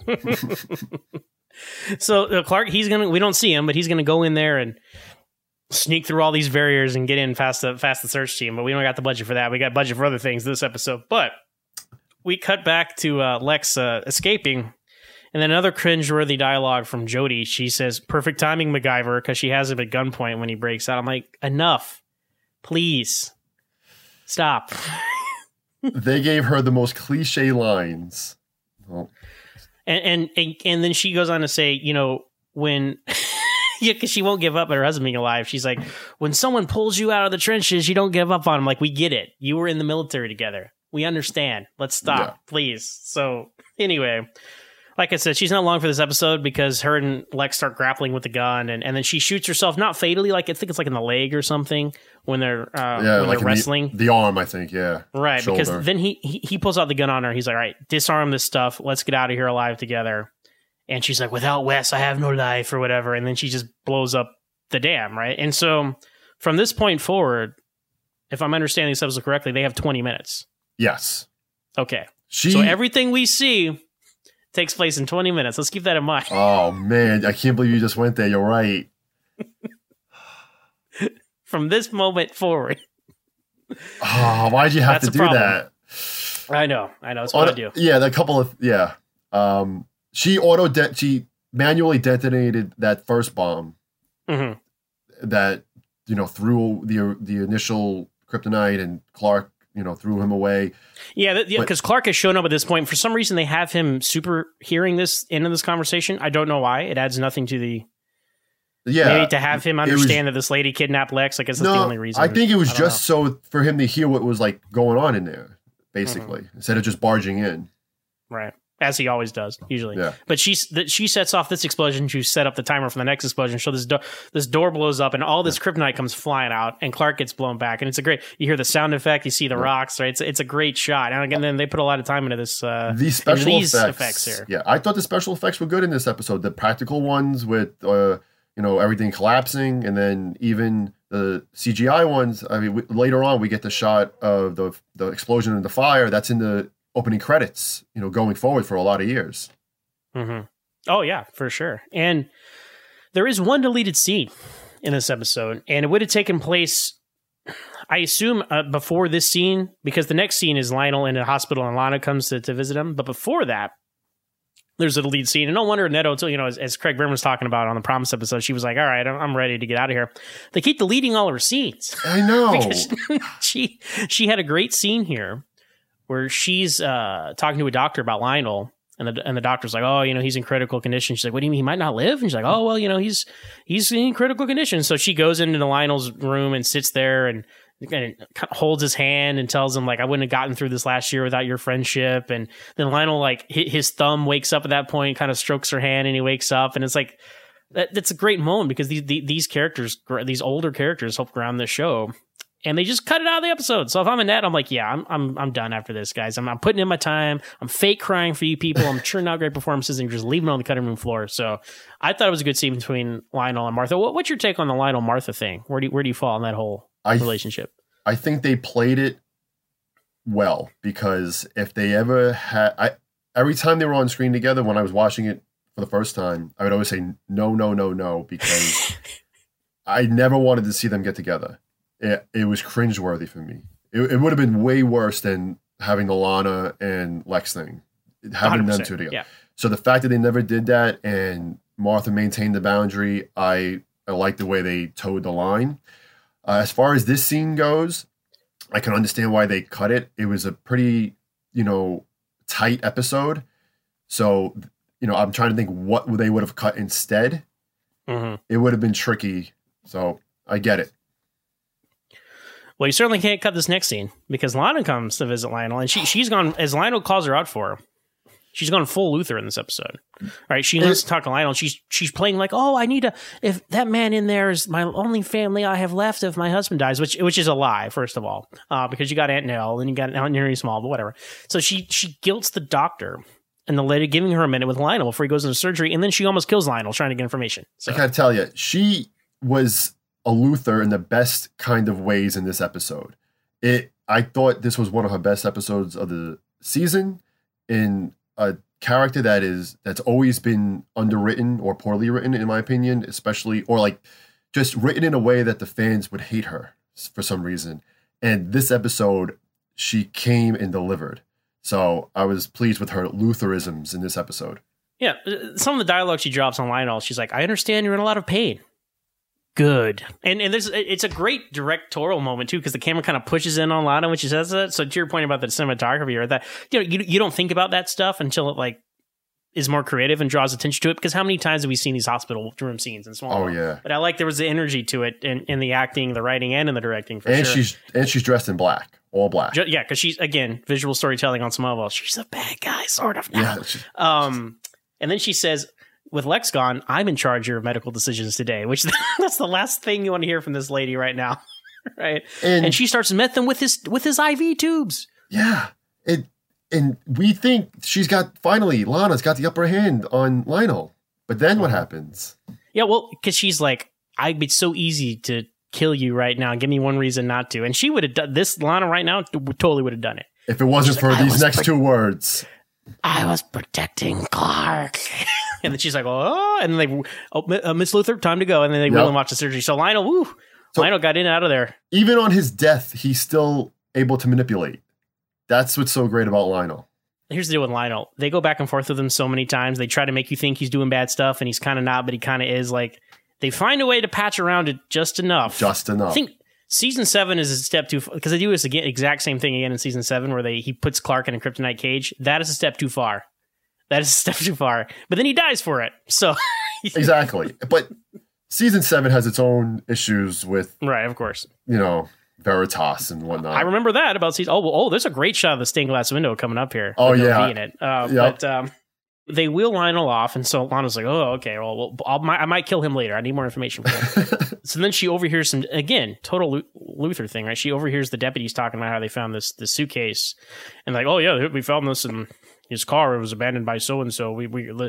So Clark, we don't see him, but he's gonna go in there and sneak through all these barriers and get in past the search team. But we don't got the budget for that. We got budget for other things this episode. But we cut back to Lex escaping, and then another cringeworthy dialogue from Jody. She says, "Perfect timing, MacGyver," because she has him at gunpoint when he breaks out. I'm like, enough, please, stop. They gave her the most cliche lines. Well, And then she goes on to say, when, because she won't give up at her husband being alive. She's like, when someone pulls you out of the trenches, you don't give up on him. Like, we get it. You were in the military together. We understand. Let's stop, please. So anyway, like I said, she's not long for this episode because her and Lex start grappling with the gun, and then she shoots herself, not fatally, like I think it's like in the leg or something when they're like wrestling. the arm, I think, yeah. Right, Shoulder. because then he pulls out the gun on her. He's like, all right, disarm this stuff. Let's get out of here alive together. And she's like, without Wes, I have no life or whatever. And then she just blows up the dam, right? And so from this point forward, if I'm understanding this episode correctly, they have 20 minutes. Yes. Okay. She, So everything we see takes place in 20 minutes. Let's keep that in mind. oh man, I can't believe you just went there. You're right. From this moment forward. Oh, why'd you have That's to a do problem. that? I know. It's what I do. Yeah, the couple of she manually detonated that first bomb Mhm. that threw the initial kryptonite, and Clark threw him away. Yeah, because Clark has shown up at this point. For some reason, they have him super hearing this into this conversation. I don't know why. It adds nothing to the. Yeah, Maybe to have him understand that this lady kidnapped Lex. I guess that's the only reason. I think it was just so for him to hear what was like going on in there, basically, instead of just barging in. Right. As he always does, usually. Yeah. But she sets off this explosion to set up the timer for the next explosion. So this door blows up and all this kryptonite comes flying out, and Clark gets blown back. And it's a great. You hear the sound effect. You see the rocks. Right. It's a great shot. And again, then they put a lot of time into this. These special effects here. Yeah, I thought the special effects were good in this episode. The practical ones with everything collapsing, and then even the CGI ones. I mean, later on we get the shot of the explosion and the fire. That's in the opening credits, going forward for a lot of years. Mm-hmm. Oh yeah, for sure. And there is one deleted scene in this episode, and it would have taken place, I assume, before this scene, because the next scene is Lionel in a hospital and Lana comes to visit him. But before that, there's a deleted scene, and no wonder Neto, as Craig Byrne was talking about on the Promise episode, she was like, "All right, I'm ready to get out of here." They keep deleting all her scenes. I know. Because she had a great scene here where she's talking to a doctor about Lionel, and the doctor's like, "Oh, he's in critical condition." She's like, "What do you mean he might not live?" And she's like, "Oh, well, he's in critical condition." So she goes into Lionel's room and sits there and holds his hand and tells him, like, "I wouldn't have gotten through this last year without your friendship." And then Lionel, like, his thumb wakes up at that point, kind of strokes her hand, and he wakes up, and it's like that's a great moment because these characters, these older characters, help ground the show. And they just cut it out of the episode. So if I'm Annette, I'm like, yeah, I'm done after this, guys. I'm putting in my time. I'm fake crying for you people. I'm churning out great performances, and you're just leaving it on the cutting room floor. So I thought it was a good scene between Lionel and Martha. What's your take on the Lionel Martha thing? Where do you fall on that whole relationship? I think they played it well, because if they ever had, every time they were on screen together, when I was watching it for the first time, I would always say no, because I never wanted to see them get together. It was cringeworthy for me. It would have been way worse than having the Lana and Lex thing, having them two together. Yeah. So the fact that they never did that, and Martha maintained the boundary, I like the way they towed the line. As far as this scene goes, I can understand why they cut it. It was a pretty, tight episode. So, I'm trying to think what they would have cut instead. Mm-hmm. It would have been tricky. So I get it. Well, you certainly can't cut this next scene, because Lana comes to visit Lionel, and she's gone, as Lionel calls her out for her, she's gone full Luther in this episode. All right, she wants to talk to Lionel. She's playing like, "Oh, I need if that man in there is my only family I have left if my husband dies," which is a lie, first of all, because you got Aunt Nell and you got Aunt Henry Small, but whatever. So she guilts the doctor and the lady, giving her a minute with Lionel before he goes into surgery, and then she almost kills Lionel trying to get information. So. I gotta tell you, she was a Luther in the best kind of ways in this episode. I thought this was one of her best episodes of the season, in a character that's always been underwritten or poorly written, in my opinion, especially, or like just written in a way that the fans would hate her for some reason. And this episode, she came and delivered. So I was pleased with her Lutherisms in this episode. Yeah, some of the dialogue she drops on Lionel, she's like, "I understand you're in a lot of pain." Good. And it's a great directorial moment too, because the camera kind of pushes in on Lana when she says that. So to your point about the cinematography, or that, you don't think about that stuff until it like is more creative and draws attention to it. Because how many times have we seen these hospital room scenes in Smallville? Oh yeah. But I like there was the energy to it in the acting, the writing, and in the directing for sure. She's dressed in black, all black. Yeah, because she's, again, visual storytelling on Smallville. She's a bad guy, sort of now. Yeah, and then she says, "With Lex gone, I'm in charge of your medical decisions today," which that's the last thing you want to hear from this lady right now. Right. And she starts messing with his IV tubes. Yeah. And we think Lana's got the upper hand on Lionel. But then what happens? Yeah, well, because she's like, "It's so easy to kill you right now. Give me one reason not to." And she would have done this. Lana right now totally would have done it. If it wasn't for these next two words. I was protecting Clark. And then she's like, oh, and then Miss Luthor, time to go. And then they wheel and watch the surgery. So Lionel, Lionel got in and out of there. Even on his death, he's still able to manipulate. That's what's so great about Lionel. Here's the deal with Lionel. They go back and forth with him so many times. They try to make you think he's doing bad stuff, and he's kind of not, but he kind of is. Like, they find a way to patch around it just enough. I think season 7 is a step too far, because they do this exact same thing again in season 7, where he puts Clark in a kryptonite cage. That is a step too far. That is a step too far. But then he dies for it. So exactly. But season 7 has its own issues with, right, of course, Veritas and whatnot. I remember that about season. There's a great shot of the stained glass window coming up here. Oh yeah, in it. But they wheel Lionel off, and so Lana's like, "Oh, okay. Well, I might kill him later. I need more information from him." So then she overhears some, again, total Luthor thing, right? She overhears the deputies talking about how they found this suitcase, and like, "Oh yeah, we found this in his car. It was abandoned by so and so.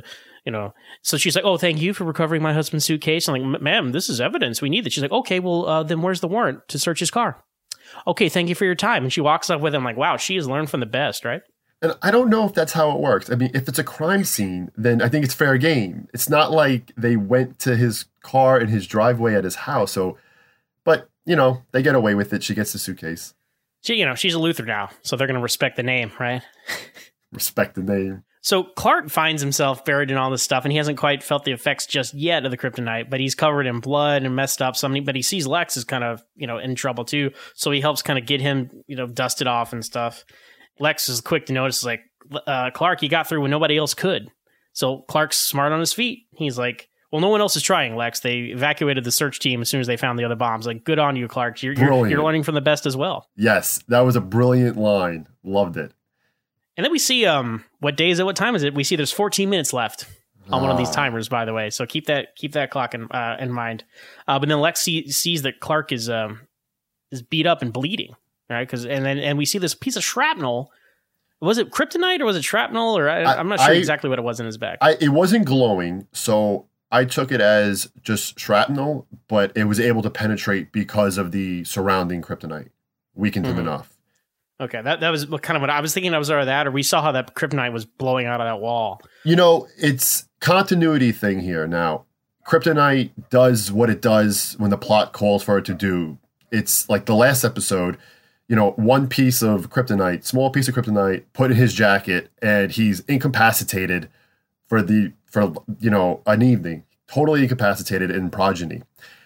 So she's like, "Oh, thank you for recovering my husband's suitcase." I'm like, "Ma'am, this is evidence. We need it." She's like, "Okay, well, then where's the warrant to search his car?" "Okay, thank you for your time." And she walks up with him like, wow, she has learned from the best, right? And I don't know if that's how it works. I mean, if it's a crime scene, then I think it's fair game. It's not like they went to his car in his driveway at his house. But they get away with it. She gets the suitcase. She's a Luthor now, so they're going to respect the name, right? Respect the name. So Clark finds himself buried in all this stuff, and he hasn't quite felt the effects just yet of the kryptonite, but he's covered in blood and messed up. But he sees Lex is kind of, in trouble too, so he helps kind of get him, dusted off and stuff. Lex is quick to notice, like, Clark, you got through when nobody else could. So Clark's smart on his feet. He's like, well, no one else is trying, Lex. They evacuated the search team as soon as they found the other bombs. Like, good on you, Clark. You're learning from the best as well. Yes, that was a brilliant line. Loved it. And then we see, what day is it? What time is it? We see there's 14 minutes left on one of these timers, by the way. So keep that clock in mind. But then Lex sees that Clark is beat up and bleeding, right? And we see this piece of shrapnel. Was it kryptonite or was it shrapnel? Or I'm not sure exactly what it was in his back. It wasn't glowing, so I took it as just shrapnel, but it was able to penetrate because of the surrounding kryptonite. Weakened him enough. Okay, that was kind of what I was thinking. I was either that, or we saw how that kryptonite was blowing out of that wall. It's continuity thing here. Now, kryptonite does what it does when the plot calls for it to do. It's like the last episode, one piece of kryptonite, small piece of kryptonite, put in his jacket, and he's incapacitated for an evening, totally incapacitated in Progeny.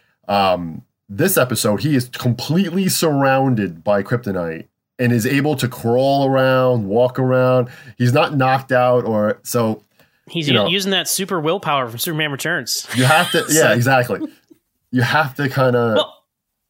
This episode, he is completely surrounded by kryptonite and is able to crawl around, walk around. He's not knocked out he's using that super willpower from Superman Returns. You have to, yeah, exactly. You have to kind of. Well,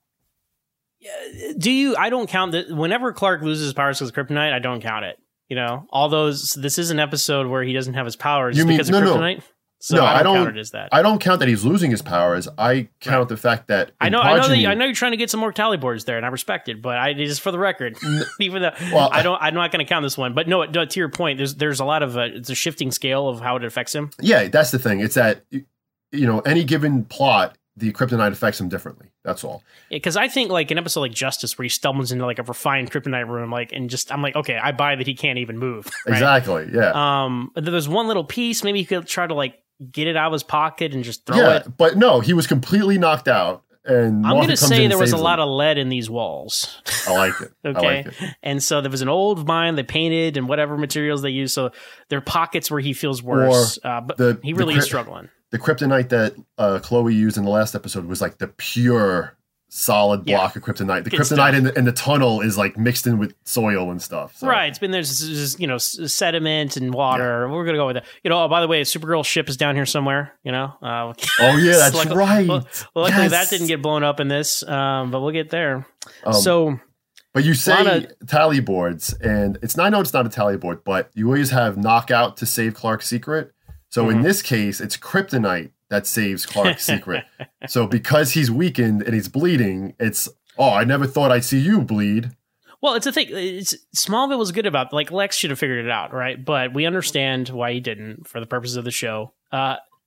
I don't count that whenever Clark loses his powers because of kryptonite, I don't count it. This is an episode where he doesn't have his powers because of kryptonite. No. So I don't count it as that. I don't count that he's losing his powers. I count the fact that I know you're trying to get some more tally boards there, and I respect it. But just for the record, even though I'm not going to count this one. But no, to your point, there's a lot of it's a shifting scale of how it affects him. Yeah, that's the thing. It's that any given plot, the kryptonite affects him differently. That's all. Because I think like an episode like Justice, where he stumbles into like a refined kryptonite room, I'm like, okay, I buy that he can't even move. Right? Exactly. Yeah. There's one little piece. Maybe he could try to like get it out of his pocket and just throw it. But no, he was completely knocked out. And I'm going to say there was a lot of lead in these walls. I like it. Okay. I like it. And so there was an old mine they painted and whatever materials they used. So there are pockets where he feels worse. But he really is struggling. The kryptonite that Chloe used in the last episode was like the pure solid block of kryptonite. The kryptonite in the tunnel is like mixed in with soil and stuff. So. Right. It's been there's sediment and water. Yeah. We're gonna go with that. By the way, Supergirl's ship is down here somewhere. Oh yeah, that's right. Luckily that didn't get blown up in this. But we'll get there. But you say tally boards, and I know it's not a tally board, but you always have knockout to save Clark's secret. So in this case, it's kryptonite that saves Clark's secret. So because he's weakened and he's bleeding, I never thought I'd see you bleed. Well, it's a thing. Smallville was good about, like, Lex should have figured it out, right? But we understand why he didn't for the purposes of the show.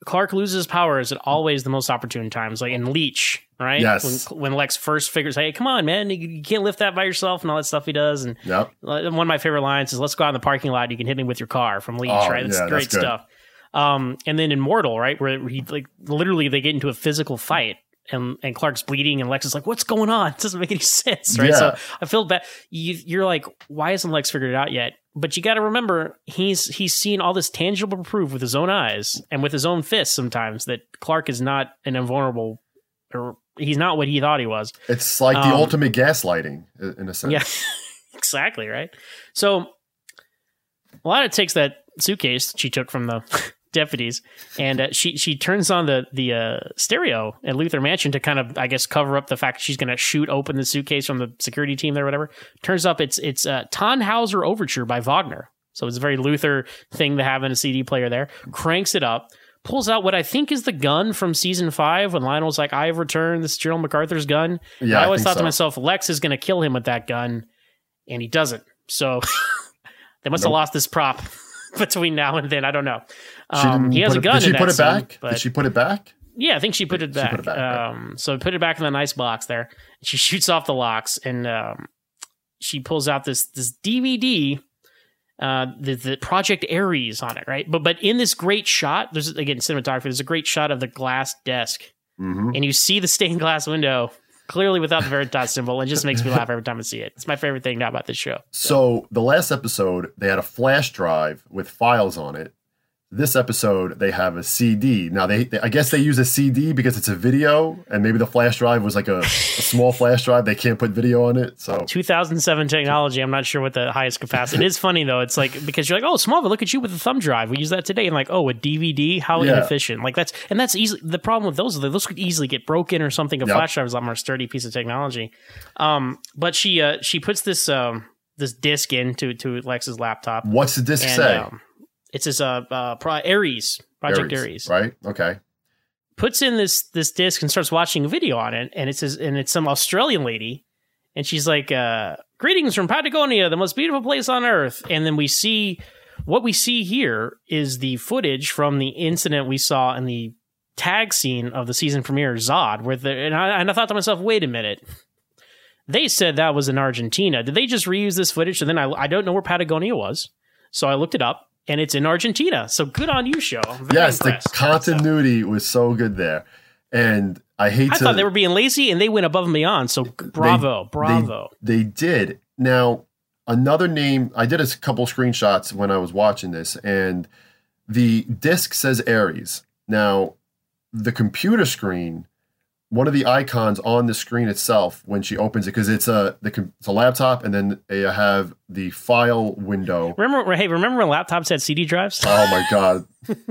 Clark loses his powers at always the most opportune times, like in Leech, right? Yes. When Lex first figures, hey, come on, man, you can't lift that by yourself and all that stuff he does. And one of my favorite lines is, let's go out in the parking lot. You can hit me with your car from Leech, right? That's great stuff. And then in Mortal, right, where he like literally they get into a physical fight. And Clark's bleeding, and Lex is like, "What's going on?" It doesn't make any sense, right? Yeah. So I feel bad. You're like, "Why hasn't Lex figured it out yet?" But you got to remember, he's seen all this tangible proof with his own eyes and with his own fists sometimes that Clark is not an invulnerable, or he's not what he thought he was. It's like the ultimate gaslighting, in a sense. Yeah, exactly, right? So a lot of it takes that suitcase she took from the deputies, and she turns on the stereo at Luthor Mansion to kind of, I guess, cover up the fact she's going to shoot open the suitcase from the security team there or whatever. Turns up it's Tannhauser Overture by Wagner. So it's a very Luthor thing to have in a CD player there. Cranks it up, pulls out what I think is the gun from season 5 when Lionel's like, I have returned, this is General MacArthur's gun. Yeah, I always thought to myself, Lex is going to kill him with that gun, and he doesn't. So they must have lost this prop between now and then. I don't know. He has a gun. Did she put it back? Did she put it back? Yeah, I think she put it back. So put it back in the nice box there. She shoots off the locks, and she pulls out this DVD, the Project Ares on it, right? But in this great shot, there's again cinematography. There's a great shot of the glass desk, and you see the stained glass window clearly without the Veritas symbol. It just makes me laugh every time I see it. It's my favorite thing now about this show. So the last episode, they had a flash drive with files on it. This episode, they have a CD. Now, they I guess they use a CD because it's a video, and maybe the flash drive was like a small flash drive. They can't put video on it. So 2007 technology. I'm not sure what the highest capacity. It is funny, though. It's like, because you're like, oh, Smallville, look at you with a thumb drive. We use that today. And like, oh, a DVD? How inefficient. Like that's easy. The problem with those could easily get broken or something. A flash drive is a lot more sturdy piece of technology. But she puts this disc into Lex's laptop. What's the disc say? It's this Ares, Project Ares. Right. Okay. Puts in this disc and starts watching a video on it, and it's some Australian lady, and she's like, "Greetings from Patagonia, the most beautiful place on earth." And then what we see here is the footage from the incident we saw in the tag scene of the season premiere, Zod, and I thought to myself, wait a minute. They said that was in Argentina. Did they just reuse this footage? And then I don't know where Patagonia was, so I looked it up. And it's in Argentina. So good on you, show. Yes, impressed. The continuity was so good there. And I thought they were being lazy, and they went above and beyond. So bravo. They did. Now, another name, I did a couple screenshots when I was watching this, and the disc says Ares. Now, the computer screen, one of the icons on the screen itself when she opens it, because it's a laptop, and then you have the file window. Remember when laptops had CD drives? Oh my god!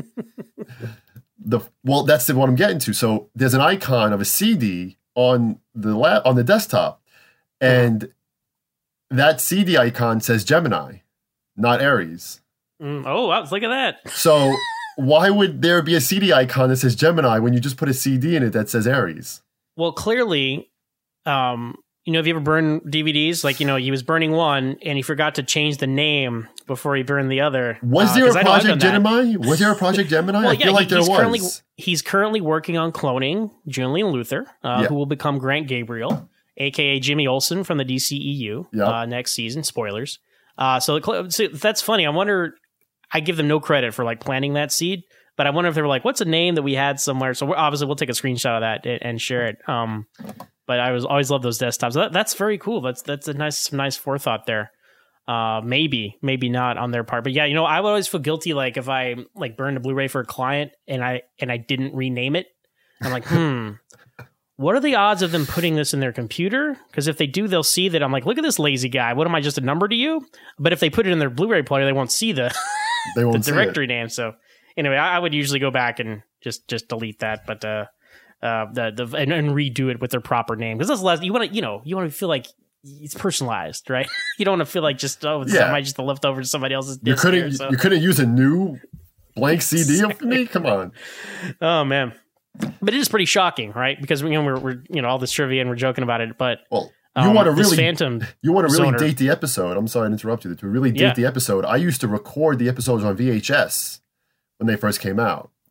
That's what I'm getting to. So there's an icon of a CD on the desktop, and that CD icon says Gemini, not Ares. Oh, wow, look at that! So. Why would there be a CD icon that says Gemini when you just put a CD in it that says Ares? Well, clearly, if you ever burn DVDs, like, he was burning one and he forgot to change the name before he burned the other. Was there a Project Gemini? Was there a Project Gemini? Well, I feel like there was. He's currently working on cloning Julian Luthor, who will become Grant Gabriel, a.k.a. Jimmy Olsen from the DCEU next season. Spoilers. So that's funny. I wonder... I give them no credit for like planting that seed, but I wonder if they were like, what's a name that we had somewhere? So we'll take a screenshot of that and share it. But I always love those desktops. That's very cool. That's a nice forethought there. Maybe not on their part, but yeah, I would always feel guilty. Like if I like burned a Blu-ray for a client and I didn't rename it, I'm like, what are the odds of them putting this in their computer? Because if they do, they'll see that I'm like, look at this lazy guy. What am I, just a number to you? But if they put it in their Blu-ray player, they won't see the directory name. So anyway, I would usually go back and just delete that, but and redo it with their proper name, because that's less. You want to feel like it's personalized, right? You don't want to feel like just might just left over to somebody else's disc. You couldn't use a new blank CD of me. Come on. Oh man. But it is pretty shocking, right? Because we're all this trivia and we're joking about it, but you want to really Zoner. date the episode. I'm sorry to interrupt you. To really date the episode, I used to record the episodes on VHS when they first came out.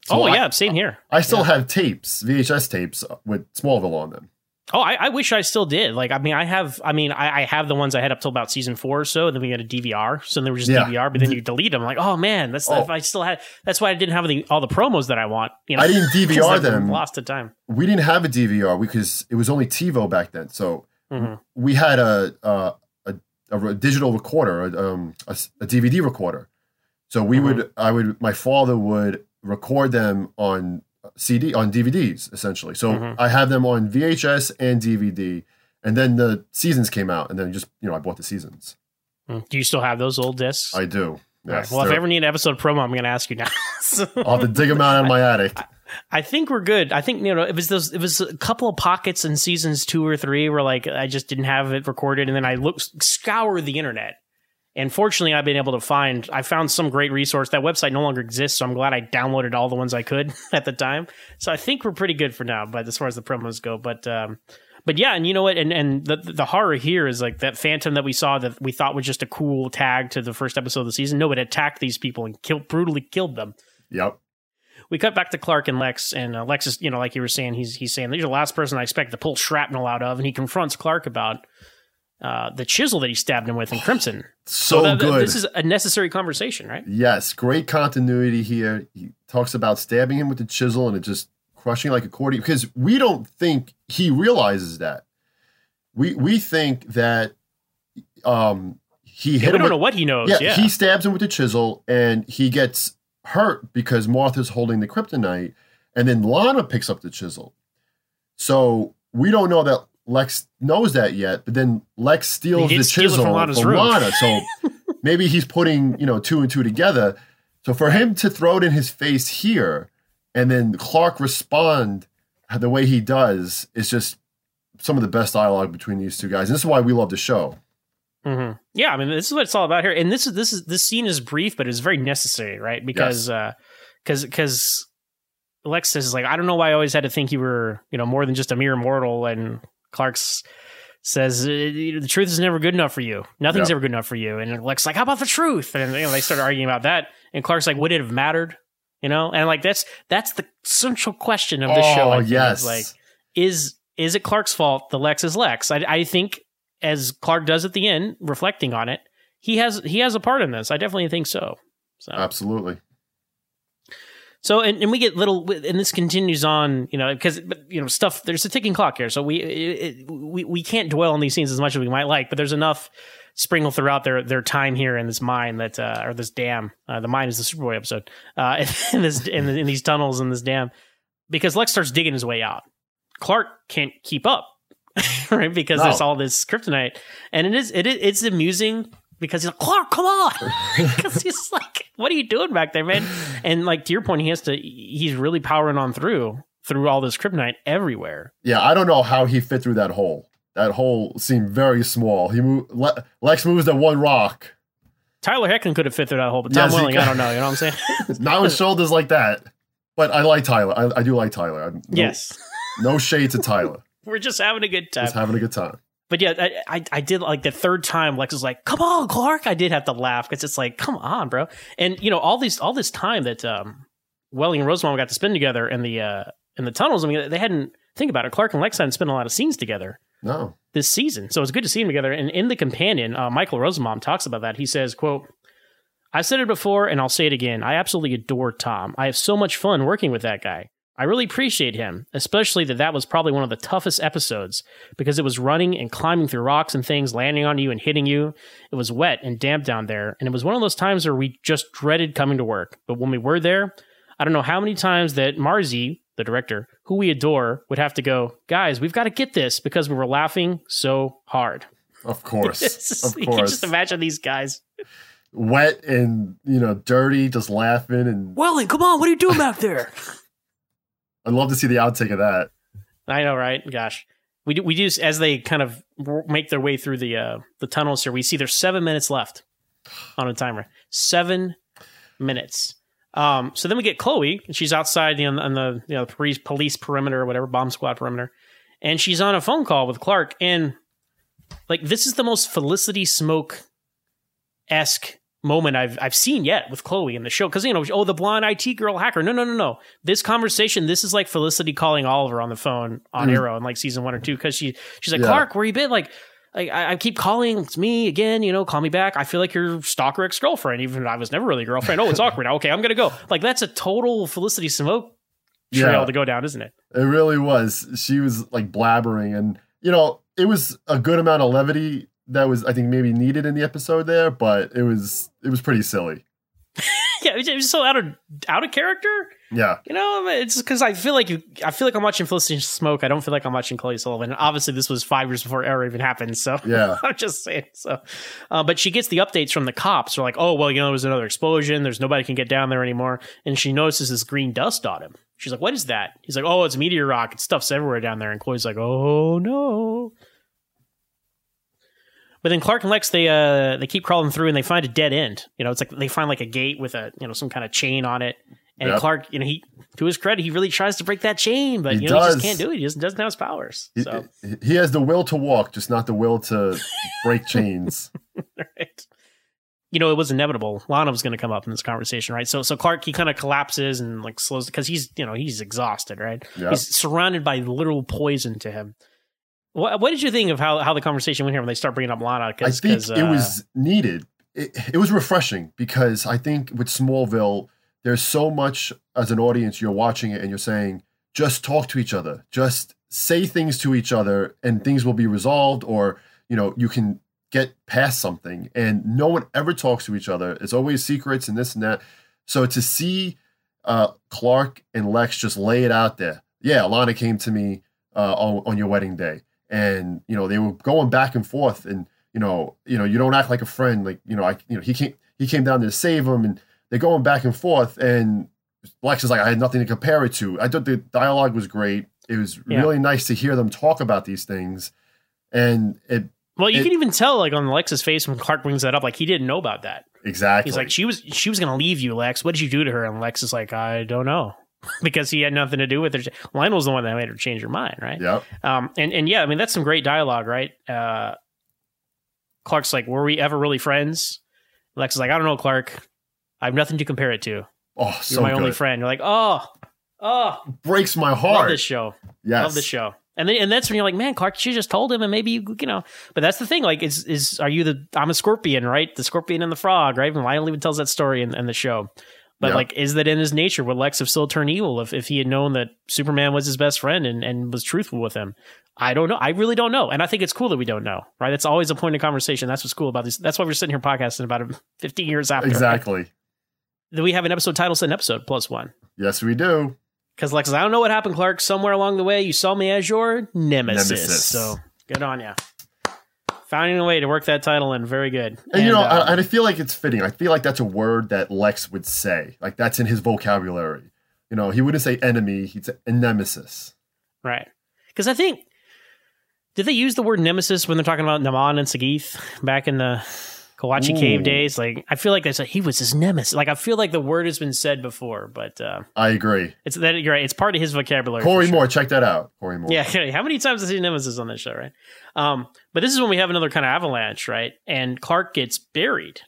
So same here. I still have tapes, VHS tapes with Smallville on them. Oh, I wish I still did. Like, I have the ones I had up till about season 4 or so, and then we had a DVR. So they were just DVR, but then you delete them. Like, oh man, if I still had, that's why I didn't have all the promos that I want. You know? I didn't DVR them. Lost to time. We didn't have a DVR because it was only TiVo back then. So we had a digital recorder, a DVD recorder. So my father would record them on DVDs essentially. So I have them on VHS and DVD, and then the seasons came out, and then I bought the seasons. Do you still have those old discs? I do. Yes. Right. Well, if I ever need an episode of promo, I'm going to ask you now. I'll have to dig them out of my attic. I think we're good. I think it was a couple of pockets in seasons 2 or 3 where like I just didn't have it recorded, and then I scoured the internet. And fortunately, I found some great resource. That website no longer exists, so I'm glad I downloaded all the ones I could at the time. So I think we're pretty good for now, but as far as the promos go. But yeah, and you know what? And the horror here is like that Phantom that we saw that we thought was just a cool tag to the first episode of the season. No, it attacked these people and brutally killed them. Yep. We cut back to Clark and Lex, and Lex is, like you were saying, he's saying, "You're the last person I expect to pull shrapnel out of," and he confronts Clark about the chisel that he stabbed him with in Crimson. So good. This is a necessary conversation, right? Yes, great continuity here. He talks about stabbing him with the chisel and it just crushing like accordion, because we don't think he realizes that. We think that he hit him. We don't know what he knows. Yeah, he stabs him with the chisel and he gets hurt because Martha's holding the kryptonite, and then Lana picks up the chisel. So we don't know that Lex knows that yet, but then Lex steals the chisel from Lana. So maybe he's putting, 2 and 2 together. So for him to throw it in his face here and then Clark respond the way he does is just some of the best dialogue between these two guys. And this is why we love the show. Mm-hmm. Yeah, I mean, this is what it's all about here. And this scene is brief, but it's very necessary, right? Because because Lex says, like, I don't know why I always had to think you were, more than just a mere mortal. And Clark says, the truth is never good enough for you. Nothing's ever good enough for you. And Lex like, how about the truth? And they start arguing about that. And Clark's like, would it have mattered? And like that's the central question of the show. Yes. Like, is it Clark's fault that Lex is Lex? I think, as Clark does at the end, reflecting on it, he has a part in this. I definitely think so. Absolutely. So, and we get and this continues on, because stuff. There's a ticking clock here, so we can't dwell on these scenes as much as we might like. But there's enough sprinkled throughout their time here in this mine that, or this dam. The mine is the Superboy episode. In these tunnels in this dam, because Lex starts digging his way out. Clark can't keep up, right? Because there's all this kryptonite, and it's amusing. Because he's like, Clark, come on! Because he's like, what are you doing back there, man? And like, to your point, he's really powering on through all this kryptonite everywhere. Yeah, I don't know how he fit through that hole. That hole seemed very small. Lex moves that one rock. Tyler Hoechlin could have fit through that hole, but Tom Welling, I don't know. You know what I'm saying? Not with shoulders like that. But I like Tyler. I do like Tyler. Yes. No shade to Tyler. We're just having a good time. Just having a good time. But yeah, I did like the third time Lex was like, come on, Clark. I did have to laugh because it's like, come on, bro. And all this time that Welling and Rosenbaum got to spend together in the tunnels. I mean, they hadn't, think about it, Clark and Lex hadn't spent a lot of scenes together. No. This season. So it's good to see them together. And in The Companion, Michael Rosenbaum talks about that. He says, quote, I've said it before and I'll say it again. I absolutely adore Tom. I have so much fun working with that guy. I really appreciate him, especially that was probably one of the toughest episodes because it was running and climbing through rocks and things, landing on you and hitting you. It was wet and damp down there, and it was one of those times where we just dreaded coming to work. But when we were there, I don't know how many times that Marzi, the director, who we adore, would have to go, guys, we've got to get this because we were laughing so hard. Of course. You can just imagine these guys. Wet and, dirty, just laughing. And Welling, come on, what are you doing back there? I'd love to see the outtake of that. I know, right? Gosh, we do as they kind of make their way through the tunnels here. We see there's 7 minutes left on a timer. 7 minutes. So then we get Chloe, and she's outside on the police perimeter or whatever, bomb squad perimeter, and she's on a phone call with Clark. And like, this is the most Felicity Smoke-esque moment I've seen yet with Chloe in the show. Because, the blonde IT girl hacker. No. This conversation, this is like Felicity calling Oliver on the phone on Arrow in like season 1 or 2. Because she's like, Clark, where you been? Like, I keep calling. It's me again. Call me back. I feel like your stalker ex-girlfriend, even if I was never really a girlfriend. Oh, it's awkward now. Okay, I'm going to go. Like, that's a total Felicity Smoke trail to go down, isn't it? It really was. She was like blabbering, and it was a good amount of levity that was, I think, maybe needed in the episode there, but it was pretty silly. Yeah, it was so out of character. Yeah, it's because I feel like I'm watching Felicity Smoke. I don't feel like I'm watching Chloe Sullivan. And obviously, this was 5 years before Arrow even happened. So yeah, I'm just saying. So, but she gets the updates from the cops. They're like, oh well, there was another explosion. There's nobody can get down there anymore. And she notices this green dust on him. She's like, what is that? He's like, oh, it's meteor rock. It's stuff's everywhere down there. And Chloe's like, oh no. But then Clark and Lex, they keep crawling through and they find a dead end. It's like they find like a gate with a some kind of chain on it. And Clark, he, to his credit, he really tries to break that chain, but he just can't do it. He just doesn't have his powers. So he has the will to walk, just not the will to break chains. Right. It was inevitable. Lana was going to come up in this conversation, right? So Clark, he kind of collapses and like slows because he's exhausted, right? Yep. He's surrounded by literal poison to him. What did you think of how the conversation went here when they start bringing up Lana? I think it was needed. It was refreshing because I think with Smallville, there's so much as an audience, you're watching it and you're saying, just talk to each other, just say things to each other and things will be resolved, or, you can get past something, and no one ever talks to each other. It's always secrets and this and that. So to see Clark and Lex just lay it out there. Yeah, Lana came to me on your wedding day. And they were going back and forth, and you don't act like a friend, like he came down there to save him, and they're going back and forth. And Lex is like, I had nothing to compare it to. I thought the dialogue was great. It was really nice to hear them talk about these things, and you can even tell like on Lex's face when Clark brings that up, like he didn't know about that. Exactly. He's like, she was going to leave you, Lex. What did you do to her? And Lex is like, I don't know. Because he had nothing to do with it. Lionel's the one that made her change her mind, right? Yep. And yeah, I mean, that's some great dialogue, right? Clark's like, were we ever really friends? Lex is like, I don't know, Clark. I have nothing to compare it to. Oh, so You're my good. only friend. You're like, oh. Breaks my heart. Love this show. Yes. Love this show. And that's when you're like, man, Clark, you just told him, and maybe but that's the thing. Like, I'm a scorpion, right? The scorpion and the frog, right? And Lionel even tells that story in the show. But like, is that in his nature? Would Lex have still turned evil if he had known that Superman was his best friend and was truthful with him? I don't know. I really don't know. And I think it's cool that we don't know, right? That's always a point of conversation. That's what's cool about this. That's why we're sitting here podcasting about it 15 years after. Exactly. Right? Then we have an episode title, set an episode +1. Yes, we do. Because Lex says, I don't know what happened, Clark. Somewhere along the way, you saw me as your nemesis. So good on you. Finding a way to work that title in. Very good. And I feel like it's fitting. I feel like that's a word that Lex would say. Like, that's in his vocabulary. He wouldn't say enemy. He'd say a nemesis. Right. Because I think, did they use the word nemesis when they're talking about Naman and Sagith back in the Kawachi Cave days? Like, I feel like they said he was his nemesis. Like, I feel like the word has been said before, but I agree. You're right. It's part of his vocabulary. Corey Moore, check that out. Corey Moore. Yeah. How many times has he nemesis on this show, right? But this is when we have another kind of avalanche, right? And Clark gets buried,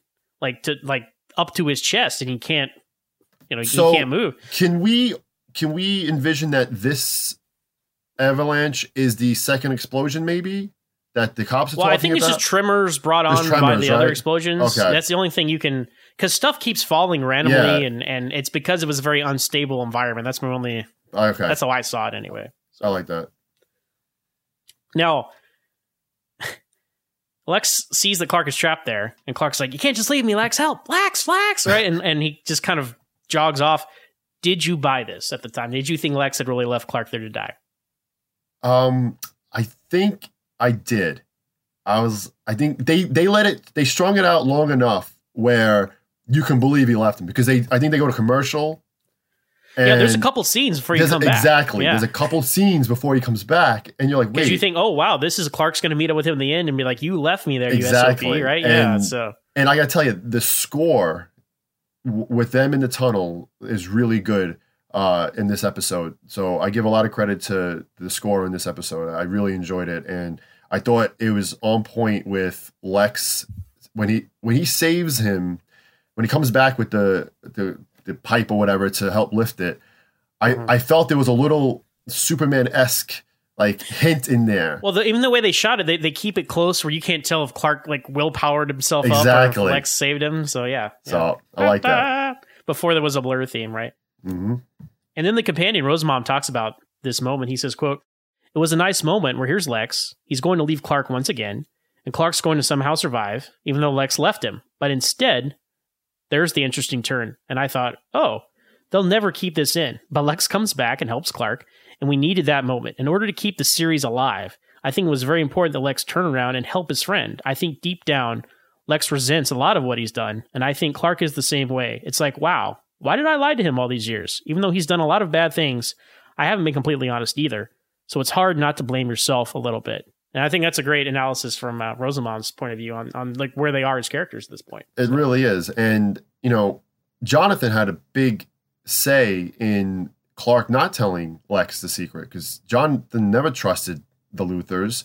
up to his chest, and he can't, he can't move. Can we envision that this avalanche is the second explosion, maybe? That the cops are talking about? Well, I think it's just tremors brought on by the other explosions. Okay. That's the only thing you can... Because stuff keeps falling randomly, and it's because it was a very unstable environment. That's my only... Okay. That's how I saw it anyway. I like that. Now, Lex sees that Clark is trapped there, and Clark's like, you can't just leave me, Lex. Help! Lex! Right? And he just kind of jogs off. Did you buy this at the time? Did you think Lex had really left Clark there to die? I think I did. I think they strung it out long enough where you can believe he left him, because I think they go to commercial. And there's a couple scenes before he comes back. Exactly. Yeah. There's a couple scenes before he comes back, and you're like, wait. Because you think, oh, wow, this is Clark's going to meet up with him in the end and be like, you left me there, exactly. you SOB, right? And I got to tell you, the score with them in the tunnel is really good in this episode. So I give a lot of credit to the score in this episode. I really enjoyed it, and I thought it was on point with Lex when he saves him. when he comes back with the pipe or whatever to help lift it, I felt there was a little Superman-esque like hint in there. Well, even the way they shot it, they keep it close where you can't tell if Clark like willpowered himself up or if Lex saved him. So yeah. So I like that. Before there was a Blur theme, right? Mm-hmm. And then the companion, Rosamond, talks about this moment. He says, quote, "It was a nice moment where here's Lex. He's going to leave Clark once again, and Clark's going to somehow survive, even though Lex left him. But instead, there's the interesting turn. And I thought, oh, they'll never keep this in. But Lex comes back and helps Clark, and we needed that moment. In order to keep the series alive, I think it was very important that Lex turn around and help his friend. I think deep down, Lex resents a lot of what he's done, and I think Clark is the same way. It's like, wow, why did I lie to him all these years? Even though he's done a lot of bad things, I haven't been completely honest either. So it's hard not to blame yourself a little bit." And I think that's a great analysis from Rosamond's point of view on like where they are as characters at this point. It really is. And, you know, Jonathan had a big say in Clark not telling Lex the secret because Jonathan never trusted the Luthers.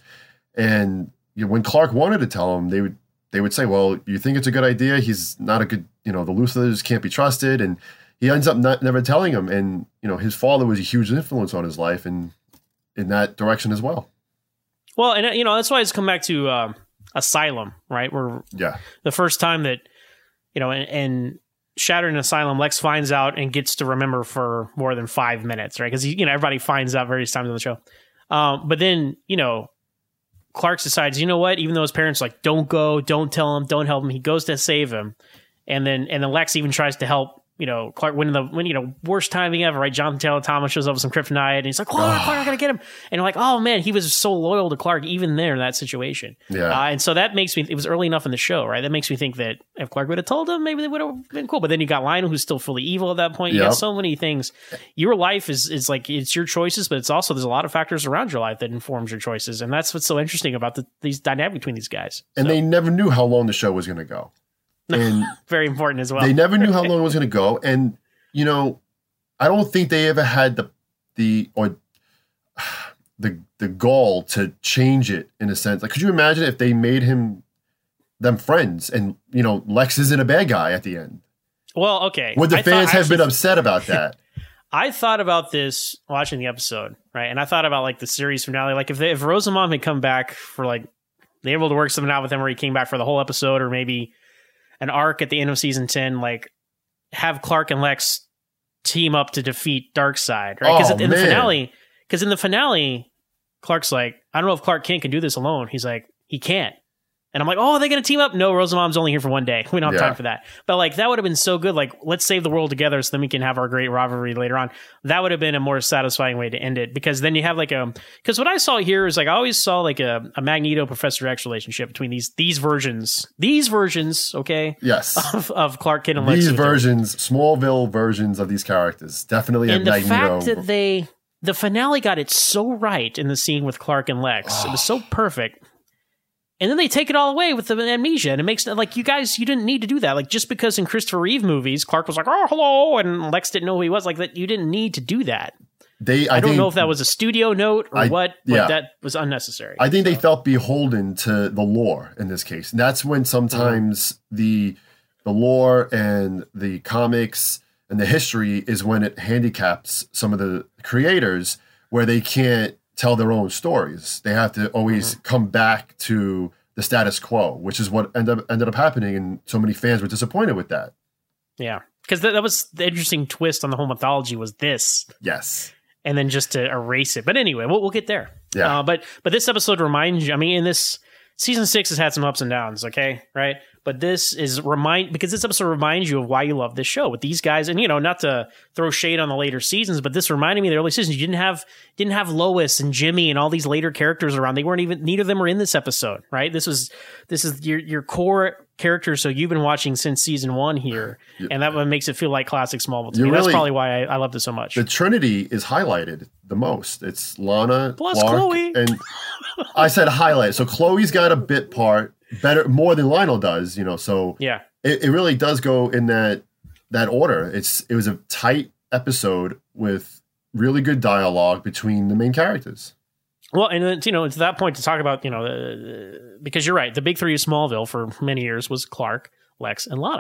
And you know, when Clark wanted to tell him, they would say, well, you think it's a good idea? He's not a good, you know, the Luthers can't be trusted. And he ends up never telling him. And, you know, his father was a huge influence on his life and in that direction as well. Well, and, you know, that's why it's come back to Asylum, right? Where the first time that, you know, and Shattered in Asylum, Lex finds out and gets to remember for more than 5 minutes, right? Because, you know, everybody finds out various times on the show. But then, you know, Clark decides, you know what? Even though his parents are like, don't go, don't tell him, don't help him, he goes to save him. And then Lex even tries to help, you know, Clark when you know, worst timing ever, right? Jonathan Taylor Thomas shows up with some kryptonite and he's like, Clark, I gotta get him. And you're like, oh man, he was so loyal to Clark even there in that situation. Yeah. And so that makes me, it was early enough in the show, right? That makes me think that if Clark would have told him, maybe they would have been cool. But then you got Lionel, who's still fully evil at that point. You got so many things. Your life is like, it's your choices, but it's also, there's a lot of factors around your life that informs your choices. And that's what's so interesting about these dynamic between these guys. And they never knew how long the show was going to go. And very important as well. They never knew how long it was going to go. And, you know, I don't think they ever had the gall to change it in a sense. Like, could you imagine if they made them friends and, you know, Lex isn't a bad guy at the end? Well, okay. Would the fans have been upset about that? I thought about this watching the episode, right? And I thought about like the series finale. Like if Rosamond had come back for like, they were able to work something out with him where he came back for the whole episode or maybe an arc at the end of season 10, like have Clark and Lex team up to defeat Darkseid, right? Because in the finale, Clark's like, I don't know if Clark Kent can do this alone. He's like, he can't. And I'm like, oh, are they going to team up? No, Rosamond's only here for one day. We don't have time for that. But like, that would have been so good. Like, let's save the world together so then we can have our great rivalry later on. That would have been a more satisfying way to end it because then you have like because what I saw here is like, I always saw like a Magneto Professor X relationship between these versions, okay? Yes. Of Clark Kent and Lex These Luthor. versions, Smallville versions of these characters definitely have Magneto. And the fact that the finale got it so right in the scene with Clark and Lex. It was so perfect. And then they take it all away with the amnesia. And it makes like, you didn't need to do that. Like, just because in Christopher Reeve movies, Clark was like, oh, hello. And Lex didn't know who he was. Like, that, you didn't need to do that. I don't know if that was a studio note or what, but that was unnecessary. I think they felt beholden to the lore in this case. And that's when sometimes the lore and the comics and the history is when it handicaps some of the creators where they can't tell their own stories. They have to always come back to the status quo, which is what ended up happening, and so many fans were disappointed with that. Yeah, because that was the interesting twist on the whole mythology was this. Yes. And then just to erase it. But anyway, we'll get there. Yeah. But this episode reminds you, I mean, in this season 6 has had some ups and downs, okay? Right? But this is because this episode reminds you of why you love this show with these guys. And, you know, not to throw shade on the later seasons, but this reminded me of the early seasons. You didn't have Lois and Jimmy and all these later characters around. They weren't even, neither of them were in this episode, right? This is your core characters. So you've been watching since season 1 here. Yeah. And that one makes it feel like classic Smallville to me. That's probably why I love this so much. The Trinity is highlighted the most. It's Lana, plus Clark, Chloe. And I said highlight. So Chloe's got a bit part better, more than Lionel does, you know. So yeah, it really does go in that order. It was a tight episode with really good dialogue between the main characters. Well, and you know, to that point to talk about, you know, because you're right, the big three of Smallville for many years was Clark, Lex, and Lana.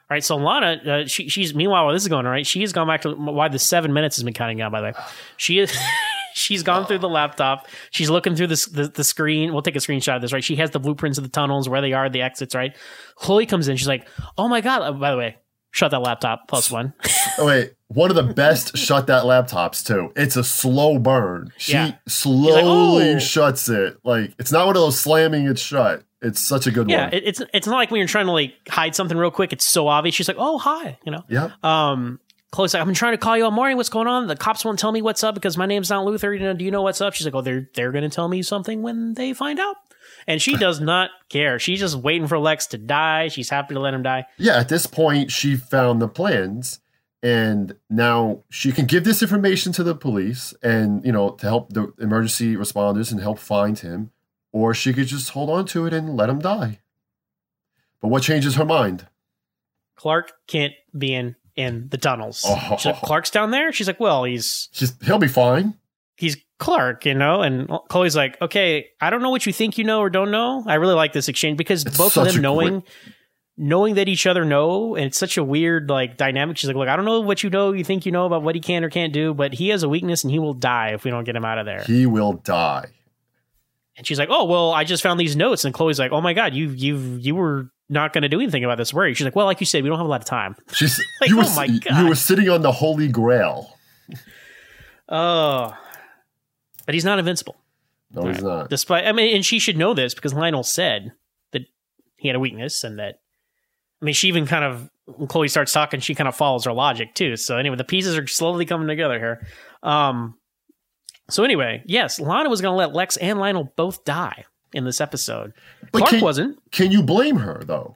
right? So Lana, she's meanwhile while this is going on, right? She has gone back to why the 7 minutes has been counting down. By the way, she is. She's gone through the laptop. She's looking through the screen. We'll take a screenshot of this, right? She has the blueprints of the tunnels, where they are, the exits, right? Chloe comes in. She's like, "Oh my god!" By the way, shut that laptop. +1. Oh wait, one of the best shut that laptops too. It's a slow burn. She slowly shuts it. Like it's not one of those slamming it shut. It's such a good one. Yeah, it's not like when you're trying to like hide something real quick. It's so obvious. She's like, "Oh hi," you know. Yeah. Chloe's like, "I've been trying to call you all morning. What's going on? The cops won't tell me what's up because my name's not Luther. You know, do you know what's up?" She's like, "Oh, they're going to tell me something when they find out." And she does not care. She's just waiting for Lex to die. She's happy to let him die. Yeah, at this point, she found the plans, and now she can give this information to the police and, you know, to help the emergency responders and help find him, or she could just hold on to it and let him die. But what changes her mind? Clark can't be in the tunnels. Oh. She's like, "Clark's down there?" She's like, "Well, he'll be fine. He's Clark, you know." And Chloe's like, "Okay, I don't know what you think you know or don't know." I really like this exchange because both of them knowing that each other know, and it's such a weird like dynamic. She's like, "Look, I don't know what you think you know about what he can or can't do, but he has a weakness and he will die if we don't get him out of there." He will die. And she's like, "Oh, well, I just found these notes." And Chloe's like, "Oh my god, you were not going to do anything about this, were you?" She's like, "Well, like you said, we don't have a lot of time." She's like, "Oh my god, you were sitting on the Holy Grail." Oh, but he's not invincible. No, he's not. Despite, I mean, and she should know this because Lionel said that he had a weakness, and that, I mean, she even kind of, when Chloe starts talking, she kind of follows her logic too. So anyway, the pieces are slowly coming together here. So anyway, yes, Lana was going to let Lex and Lionel both die in this episode. But Clark wasn't. Can you blame her, though?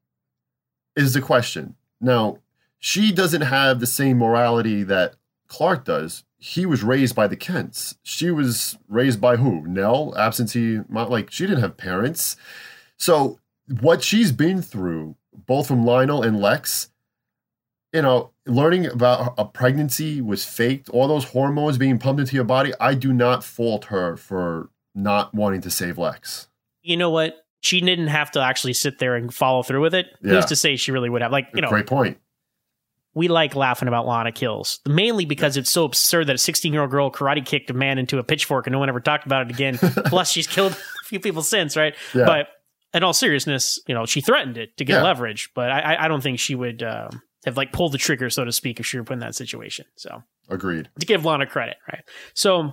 Is the question. Now, she doesn't have the same morality that Clark does. He was raised by the Kents. She was raised by who? Nell, absentee, like she didn't have parents. So what she's been through, both from Lionel and Lex, you know, learning about a pregnancy was faked, all those hormones being pumped into your body, I do not fault her for not wanting to save Lex. You know what? She didn't have to actually sit there and follow through with it. Yeah. Who's to say she really would have? Like, you know, great point. We like laughing about Lana kills, mainly because it's so absurd that a 16-year-old girl karate kicked a man into a pitchfork and no one ever talked about it again. Plus, she's killed a few people since, right? Yeah. But in all seriousness, you know, she threatened it to get leverage, but I don't think she would have like pulled the trigger, so to speak, if she were put in that situation. So agreed. To give Lana credit, right? So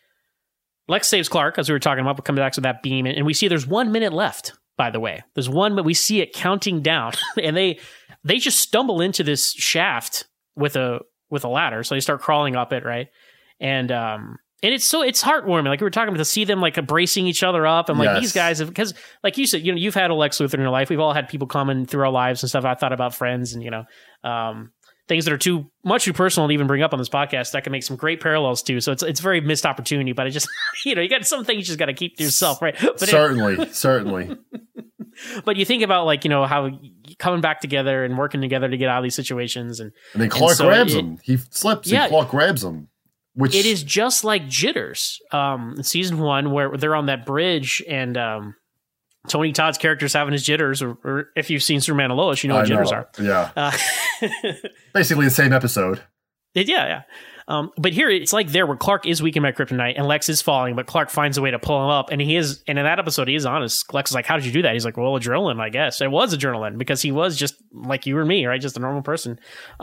Lex saves Clark, as we were talking about, but comes back with that beam, and we see there's 1 minute left. By the way, there's one, but we see it counting down, and they just stumble into this shaft with a ladder, so they start crawling up it, right? And it's heartwarming, like we were talking about, to see them like embracing each other up, and like these guys, because like you said, you know, you've had a Lex Luthor in your life. We've all had people coming through our lives and stuff. I thought about friends, and you know, things that are too personal to even bring up on this podcast that can make some great parallels too. So it's very missed opportunity, but I just, you know, you got some things you just got to keep to yourself, right? But certainly. But you think about like, you know, how coming back together and working together to get out of these situations, and then Clark grabs him. He slips and Clark grabs him. Which it is just like Jitters, season 1, where they're on that bridge and Tony Todd's character's having his jitters, or if you've seen Superman and Lois, you know what jitters are. Yeah. Basically the same episode. Yeah. But here it's like there where Clark is weakened by kryptonite and Lex is falling, but Clark finds a way to pull him up, and and in that episode he is honest. Lex is like, "How did you do that?" He's like, "Well, adrenaline, I guess." It was adrenaline because he was just like you or me, right? Just a normal person.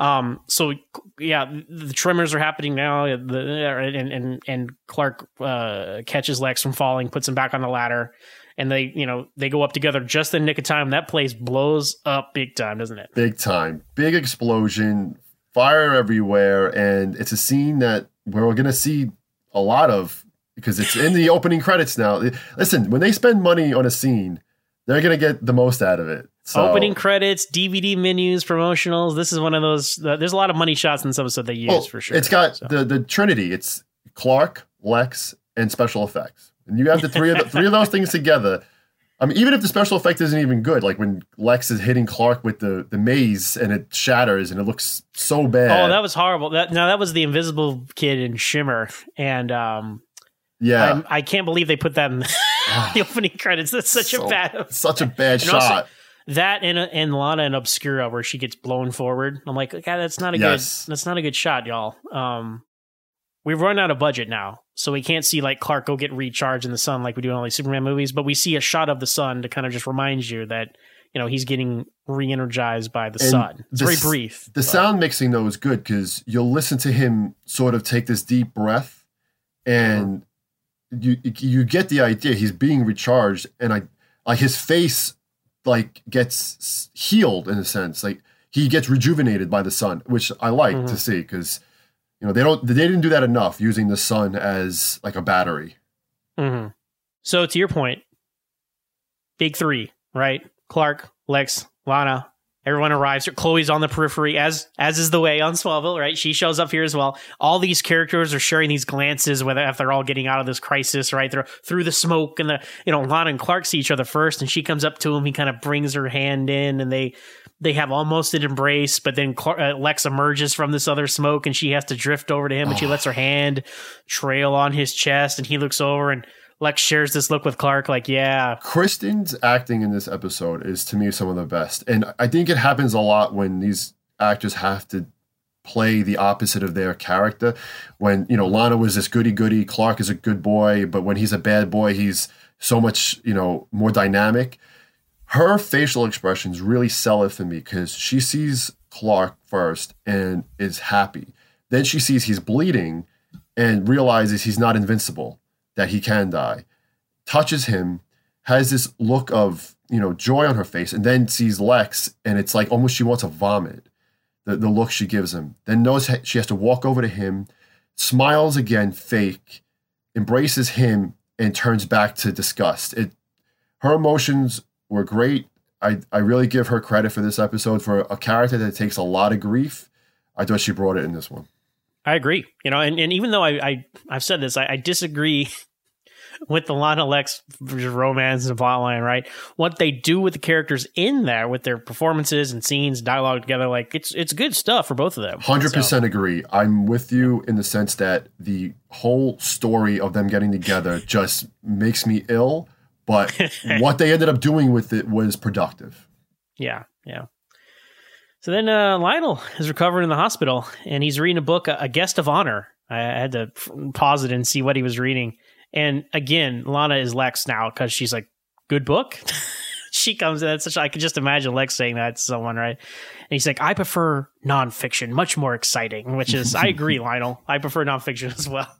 So yeah, the tremors are happening now, and Clark catches Lex from falling, puts him back on the ladder, and they go up together just in the nick of time. That place blows up big time, doesn't it? Big time. Big explosion. Fire everywhere, and it's a scene that we're going to see a lot of because it's in the opening credits now. Listen, when they spend money on a scene, they're going to get the most out of it. So, opening credits, DVD menus, promotionals. This is one of those. There's a lot of money shots in this episode they use for sure. It's got the Trinity. It's Clark, Lex, and special effects, and you have the three of those things together. I mean, even if the special effect isn't even good, like when Lex is hitting Clark with the maze and it shatters and it looks so bad. Oh, that was horrible. That was the Invisible Kid in Shimmer, and I can't believe they put that in the opening credits. That's such a bad shot. That and Lana and Obscura where she gets blown forward. I'm like, God, that's not a good shot, y'all. We've run out of budget now, so we can't see like Clark go get recharged in the sun like we do in all these Superman movies. But we see a shot of the sun to kind of just remind you that he's getting re-energized by the sun. It's very brief. The sound mixing though is good because you'll listen to him sort of take this deep breath, and you get the idea he's being recharged, and his face like gets healed in a sense, like he gets rejuvenated by the sun, which I like to see because they didn't do that enough using the sun as like a battery. So to your point, big three, right? Clark, Lex, Lana, everyone arrives. Chloe's on the periphery, as is the way on Smallville, right? She shows up here as well. All these characters are sharing these glances, whether if they're all getting out of this crisis, right? They're through the smoke, and Lana and Clark see each other first, and she comes up to him. He kind of brings her hand in, and they have almost an embrace, but then Lex emerges from this other smoke, and she has to drift over to him, and she lets her hand trail on his chest, and he looks over, and Lex shares this look with Clark, like, yeah. Kristen's acting in this episode is, to me, some of the best. And I think it happens a lot when these actors have to play the opposite of their character. When, Lana was this goody-goody, Clark is a good boy, but when he's a bad boy, he's so much, more dynamic. Her facial expressions really sell it for me because she sees Clark first and is happy. Then she sees he's bleeding and realizes he's not invincible, that he can die, touches him, has this look of, joy on her face, and then sees Lex, and it's like almost she wants to vomit, the look she gives him. Then knows she has to walk over to him, smiles again, fake, embraces him, and turns back to disgust. Her emotions were great. I really give her credit for this episode. For a character that takes a lot of grief, I thought she brought it in this one. I agree. And even though I've said this, I disagree with the Lana Lex romance and plotline, right? What they do with the characters in there, with their performances and scenes, dialogue together, like it's good stuff for both of them. 100% agree. I'm with you in the sense that the whole story of them getting together just makes me ill, but what they ended up doing with it was productive. Yeah. So then Lionel is recovered in the hospital, and he's reading a book, A Guest of Honor. I had to pause it and see what he was reading. And again, Lana is Lex now because she's like, good book? She comes in, I could just imagine Lex saying that to someone, right? And he's like, I prefer nonfiction, much more exciting, which is, I agree, Lionel. I prefer nonfiction as well.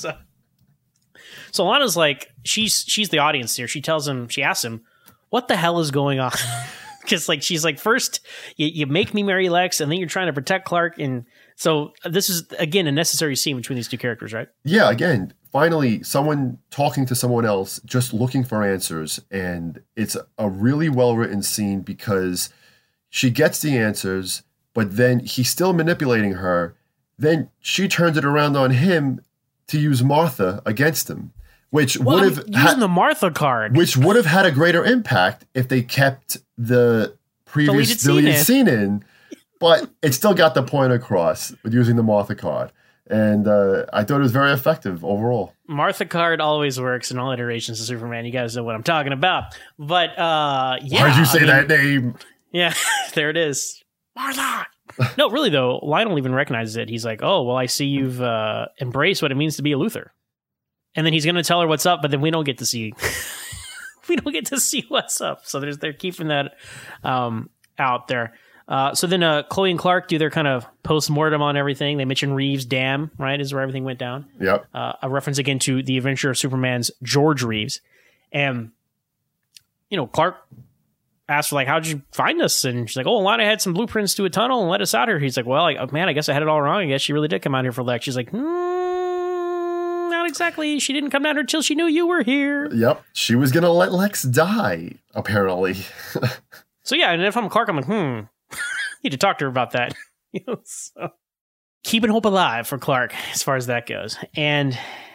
So Lana's like, she's the audience here. She asks him, what the hell is going on? Because she's like, first you make me marry Lex, and then you're trying to protect Clark, and so this is again a necessary scene between these two characters, right? Yeah, again, finally someone talking to someone else, just looking for answers, and it's a really well written scene because she gets the answers, but then he's still manipulating her. Then she turns it around on him to use Martha against him. Which would have using the Martha card, which would have had a greater impact if they kept the previous deleted scene in, but it still got the point across with using the Martha card, and I thought it was very effective overall. Martha card always works in all iterations of Superman. You guys know what I'm talking about, but yeah. Why'd you say that name? Yeah, there it is, Martha. No, really though, Lionel even recognizes it. He's like, "Oh, well, I see you've embraced what it means to be a Luthor." And then he's going to tell her what's up, but then we don't get to see what's up. So they're keeping that out there. So then Chloe and Clark do their kind of post-mortem on everything. They mention Reeves' dam, right, is where everything went down. Yep. A reference again to The Adventure of Superman's George Reeves. And, Clark asked her, like, how'd you find us? And she's like, oh, Lana had some blueprints to a tunnel and let us out here. He's like, well, man, I guess I had it all wrong. I guess she really did come out here for Lex. She's like, not exactly. She didn't come down here until she knew you were here. Yep. She was going to let Lex die, apparently. So, yeah, and if I'm Clark, I'm like, need to talk to her about that. So, keeping hope alive for Clark as far as that goes. And,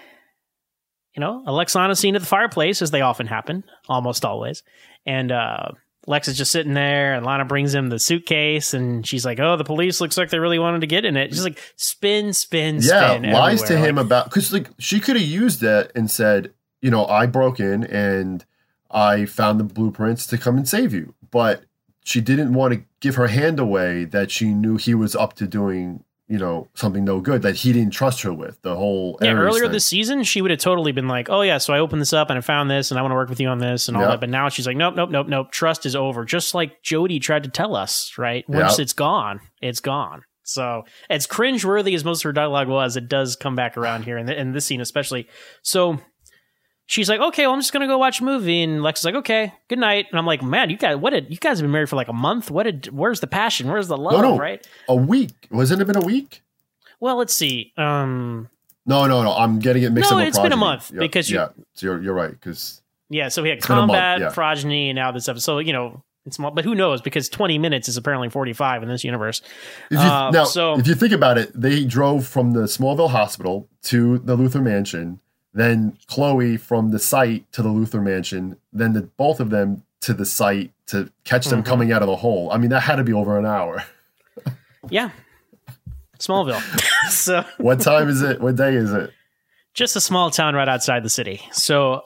a Lex-Lana scene at the fireplace, as they often happen, almost always. And Lex is just sitting there, and Lana brings him the suitcase, and she's like, oh, the police looks like they really wanted to get in it. Just like spin, yeah, lies to him about, because she could have used that and said, I broke in and I found the blueprints to come and save you. But she didn't want to give her hand away that she knew he was up to doing, something no good that he didn't trust her with. The whole earlier thing. this season, she would have totally been like, oh yeah, so I opened this up and I found this and I want to work with you on this and all that. But now she's like, nope. Trust is over. Just like Jodie tried to tell us, right? Once it's gone, it's gone. So as cringeworthy as most of her dialogue was, it does come back around here in this scene especially. So she's like, okay, well, I'm just going to go watch a movie. And Lex is like, okay, good night. And I'm like, man, you guys have been married for like a month. Where's the passion? Where's the love? No, right? A week. Wasn't it been a week? Well, let's see. No. I'm getting it mixed up with it's Progeny. been a month because you're right. Because so we had Combat, Progeny, and now this episode. So, it's small, but who knows? Because 20 minutes is apparently 45 in this universe. If you think about it, they drove from the Smallville hospital to the Luthor mansion, then Chloe from the site to the Luthor mansion, then both of them to the site to catch them coming out of the hole. I mean, that had to be over an hour. Yeah. Smallville. So what time is it? What day is it? Just a small town right outside the city. So,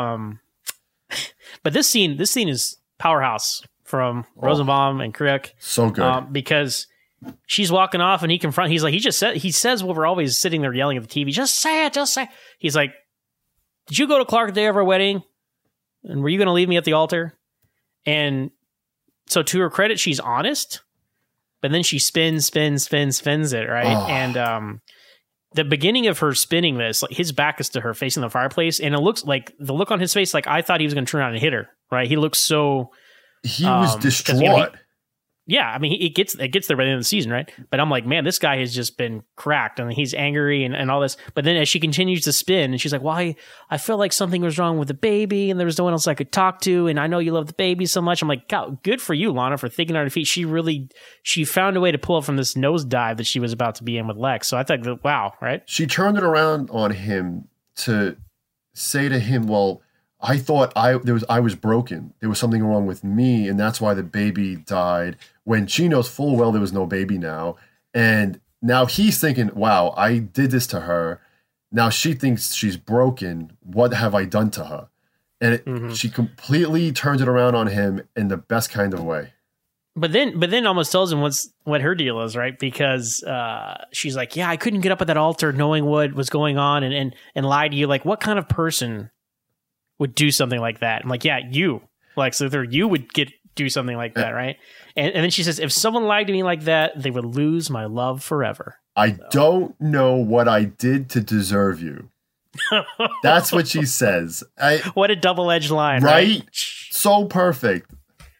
but this scene is powerhouse from Rosenbaum and Kriuk. So good. Because she's walking off and he says what we're always sitting there yelling at the TV. Just say it. He's like, did you go to Clark the day of our wedding? And were you going to leave me at the altar? And so to her credit, she's honest, but then she spins it. Right. Oh. And, the beginning of her spinning this, like his back is to her facing the fireplace. And it looks like the look on his face, like I thought he was going to turn around and hit her. Right. He looks so, he was distraught. I mean, it gets there by the end of the season, right? But I'm like, man, this guy has just been cracked, and he's angry and all this. But then as she continues to spin, and she's like, well, I feel like something was wrong with the baby, and there was no one else I could talk to, and I know you love the baby so much. I'm like, God, good for you, Lana, for thinking on her feet. She found a way to pull up from this nosedive that she was about to be in with Lex. So I thought, wow, right? She turned it around on him to say to him, well, I thought I was broken. There was something wrong with me, and that's why the baby died. When she knows full well there was no baby now. And now he's thinking, wow, I did this to her. Now she thinks she's broken. What have I done to her? And she completely turns it around on him in the best kind of way. But then almost tells him what her deal is, right? Because she's like, yeah, I couldn't get up at that altar knowing what was going on and lie to you. Like, what kind of person would do something like that? I'm like, yeah, you, Lex Luthor, you would do something like that, right? And then she says, if someone lied to me like that, they would lose my love forever. I don't know what I did to deserve you. That's what she says. What a double-edged line, right? So perfect.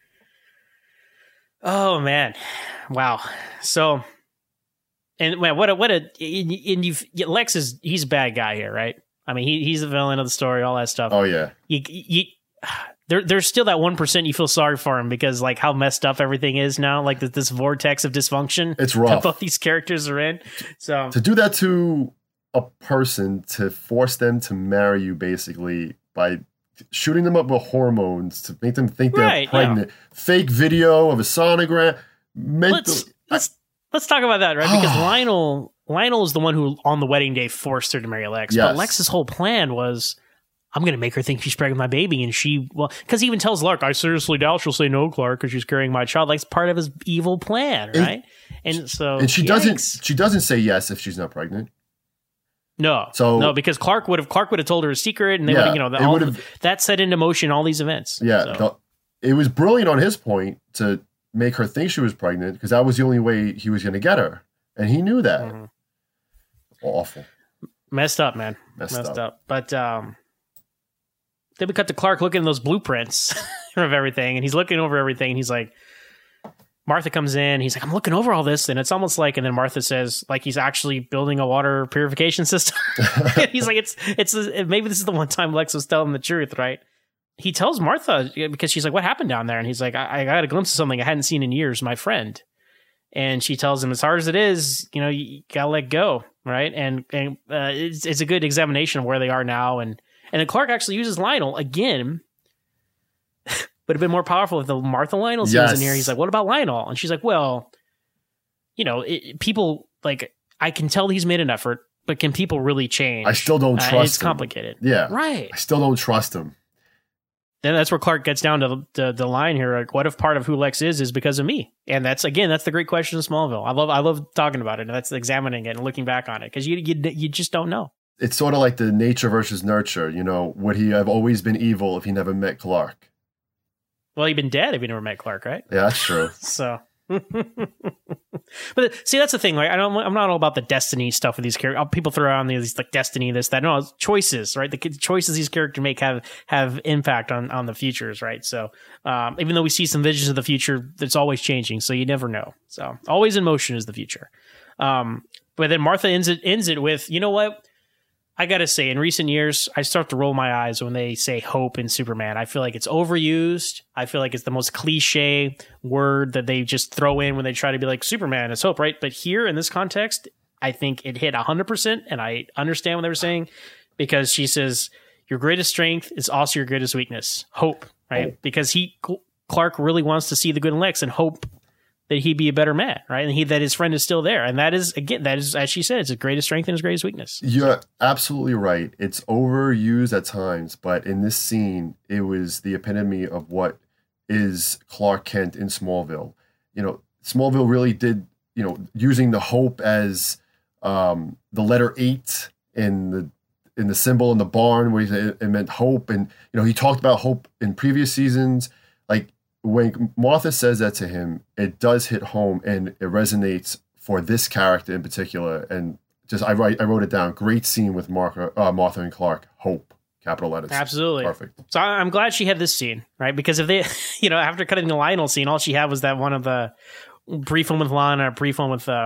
Oh man, wow. So, and man, Lex he's a bad guy here, right? I mean, he's the villain of the story, all that stuff. Oh yeah. There's still that 1% you feel sorry for him because like how messed up everything is now, like this vortex of dysfunction. It's rough. That both these characters are in. So to do that to a person, to force them to marry you basically by shooting them up with hormones to make them think they're pregnant, fake video of a sonogram. Let's talk about that, right? Because Lionel is the one who on the wedding day forced her to marry Lex. Yes. But Lex's whole plan was, I'm going to make her think she's pregnant with my baby. And because he even tells Lark, I seriously doubt she'll say no, Clark, because she's carrying my child. Like, it's part of his evil plan, right? And she doesn't say yes if she's not pregnant. No, because Clark would have told her a secret, and they would, that set into motion all these events. Yeah, it was brilliant on his point to make her think she was pregnant because that was the only way he was going to get her, and he knew that. Mm-hmm. Awful, messed up, man, messed up. But then we cut to Clark looking at those blueprints of everything, and he's looking over everything, and he's like, Martha comes in, he's like, I'm looking over all this, and it's almost like, and then Martha says, like, he's actually building a water purification system. He's like, it's maybe this is the one time Lex was telling the truth, right? He tells Martha, because she's like, what happened down there? And he's like, I got a glimpse of something I hadn't seen in years, my friend. And she tells him, as hard as it is, you gotta let go, right? And it's a good examination of where they are now. And then Clark actually uses Lionel again. Would have been more powerful if the Martha Lionel scene was in here. He's like, what about Lionel? And she's like, well, people, like, I can tell he's made an effort, but can people really change? I still don't trust him. It's complicated. Yeah. Right. I still don't trust him. then that's where Clark gets down to the line here. Like, what if part of who Lex is because of me? And that's the great question in Smallville. I love talking about it, and that's examining it and looking back on it, because you just don't know. It's sort of like the nature versus nurture. Would he have always been evil if he never met Clark? Well, he'd been dead if he never met Clark, right? Yeah, that's true. So, but see, that's the thing. Like, I'm not all about the destiny stuff with these characters. People throw around these like destiny, this, that. No, it's choices, right? The choices these characters make have impact on the futures, right? So, even though we see some visions of the future, it's always changing, so you never know. So, always in motion is the future. But then Martha ends it with, you know what? I gotta say, in recent years, I start to roll my eyes when they say hope in Superman. I feel like it's overused. I feel like it's the most cliche word that they just throw in when they try to be like, Superman is hope, right? But here in this context, I think it hit 100%, and I understand what they were saying, because she says, your greatest strength is also your greatest weakness. Hope, right? Oh. Because Clark really wants to see the good in Lex and hope that he'd be a better man, right? And that his friend is still there. And that is, as she said, it's his greatest strength and his greatest weakness. You're absolutely right. It's overused at times, but in this scene, it was the epitome of what is Clark Kent in Smallville. Smallville really did, using the hope as the letter 8 in the symbol in the barn, where it meant hope. And, he talked about hope in previous seasons. Like, when Martha says that to him, it does hit home, and it resonates for this character in particular. And just I wrote it down. Great scene with Martha and Clark. Hope, capital letters. Absolutely, perfect. So I'm glad she had this scene, right? Because if they, after cutting the Lionel scene, all she had was that one of the brief one with Lana, brief one with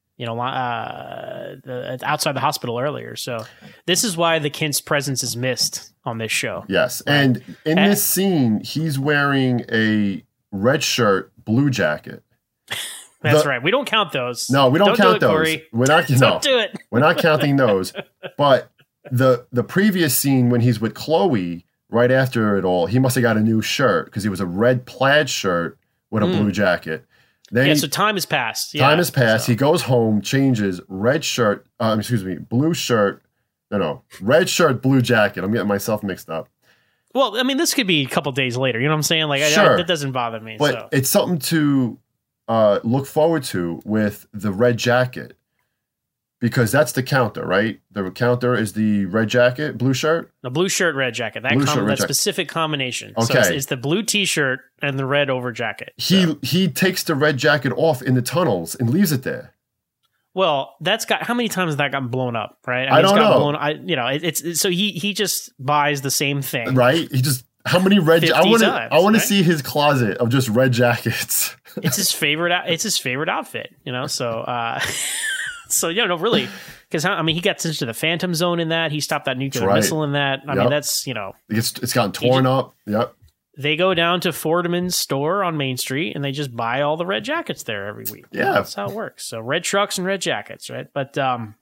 outside the hospital earlier. So this is why the Kent's presence is missed on this show. Yes. And in this scene, he's wearing a red shirt, blue jacket. That's right. We don't count those. No, we don't count those. Corey. We're not, don't do it. We're not counting those. But the previous scene when he's with Chloe, right after it all, he must have got a new shirt, because he was a red plaid shirt with a blue jacket. Then so time has passed. Time has passed. So. He goes home, changes, red shirt, blue shirt. No, red shirt, blue jacket. I'm getting myself mixed up. Well, I mean, this could be a couple days later. You know what I'm saying? Like, sure. That doesn't bother me. But it's something to look forward to with the red jacket, because that's the counter, right? The counter is the red jacket, blue shirt? The blue shirt, red jacket. That specific combination. Okay. So it's the blue T-shirt and the red over jacket. He takes the red jacket off in the tunnels and leaves it there. Well, that's got, how many times has that gotten blown up, right? I don't know. It's so he just buys the same thing, right? He just, how many red? I want to see his closet of just red jackets. It's his favorite. It's his favorite outfit, So, really, because he got into the Phantom Zone in that. He stopped that nuclear missile in that. I mean, that's it's gotten torn up. Yep. They go down to Fordman's store on Main Street, and they just buy all the red jackets there every week. Yeah. That's how it works. So red trucks and red jackets, right? But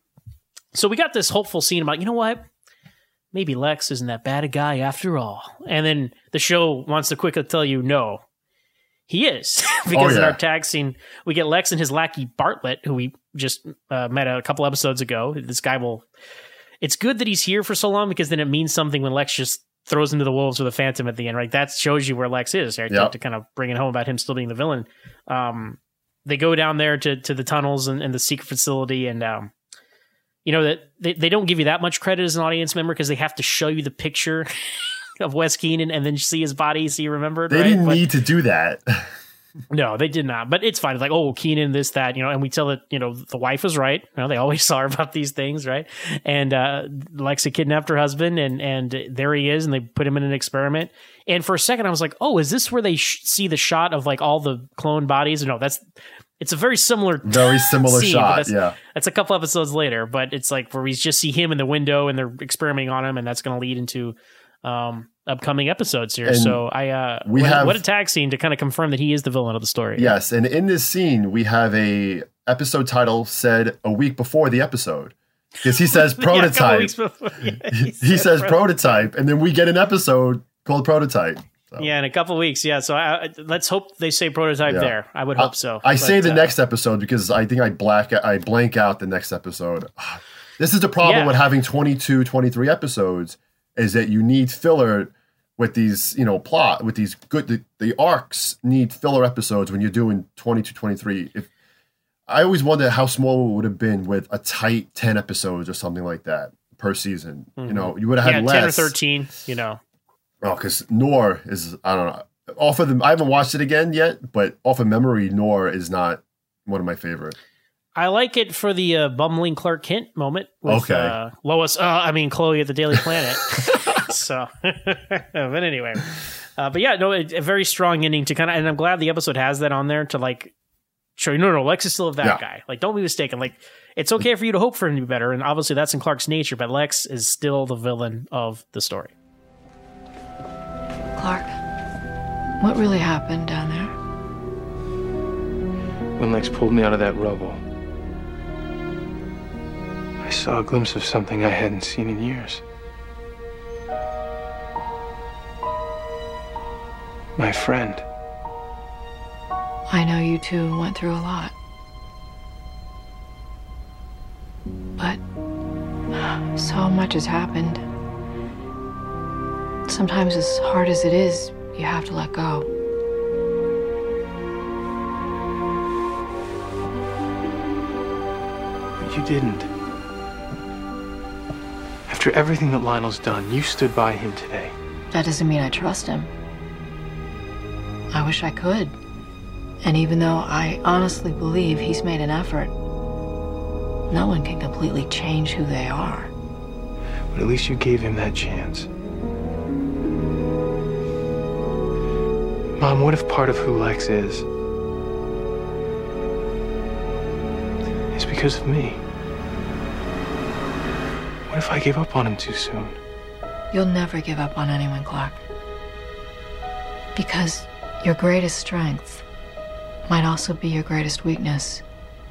so we got this hopeful scene about, you know what? Maybe Lex isn't that bad a guy after all. And then the show wants to quickly tell you, no, he is. Because in our tag scene, we get Lex and his lackey Bartlett, who we just met a couple episodes ago. This guy it's good that he's here for so long, because then it means something when Lex just throws him to the wolves with a Phantom at the end, right? That shows you where Lex is, right? To kind of bring it home about him still being the villain. They go down there to the tunnels and the secret facility, and that they don't give you that much credit as an audience member, because they have to show you the picture of Wes Keenan and then see his body so you remember it. They didn't need to do that. No, they did not. But it's fine. It's like, oh, Keenan, this, that, and we tell that, the wife was right. They always saw her about these things, right? And Lexa kidnapped her husband, and there he is, and they put him in an experiment. And for a second, I was like, oh, is this where they see the shot of like all the cloned bodies? No, it's a very similar scene, shot. That's a couple episodes later, but it's like where we just see him in the window and they're experimenting on him, and that's going to lead into upcoming episodes here. And so what a tag scene to kind of confirm that he is the villain of the story. Yes, and in this scene we have a episode title said a week before the episode, because he says prototype. He says prototype, and then we get an episode called Prototype. So. Yeah, in a couple of weeks. Yeah, so let's hope they say prototype there. I would hope so. I say the next episode because I think I blank out the next episode. This is the problem with having 22, 23 episodes, is that you need filler with these, plot with these good. The arcs need filler episodes when you're doing 22, 23. If I always wonder how small it would have been with a tight 10 episodes or something like that per season. Mm-hmm. You would have had less. 10 or 13. Oh, because Noor is, I don't know. Off of I haven't watched it again yet, but off of memory, Noor is not one of my favorite. I like it for the bumbling Clark Kent moment with Chloe at the Daily Planet. So, but anyway, but yeah, no, a very strong ending to kind of, and I'm glad the episode has that on there to like show you, no, Lex is still that guy. Like, don't be mistaken. Like, it's okay for you to hope for him to be better, and obviously that's in Clark's nature, but Lex is still the villain of the story. Clark, what really happened down there? When Lex pulled me out of that rubble, I saw a glimpse of something I hadn't seen in years. My friend. I know you two went through a lot. But so much has happened. Sometimes as hard as it is, you have to let go. But you didn't. After everything that Lionel's done, you stood by him today. That doesn't mean I trust him. I wish I could. And even though I honestly believe he's made an effort, no one can completely change who they are. But at least you gave him that chance. Mom, what if part of who Lex is because of me? What if I gave up on him too soon? You'll never give up on anyone, Clark. Because your greatest strength might also be your greatest weakness.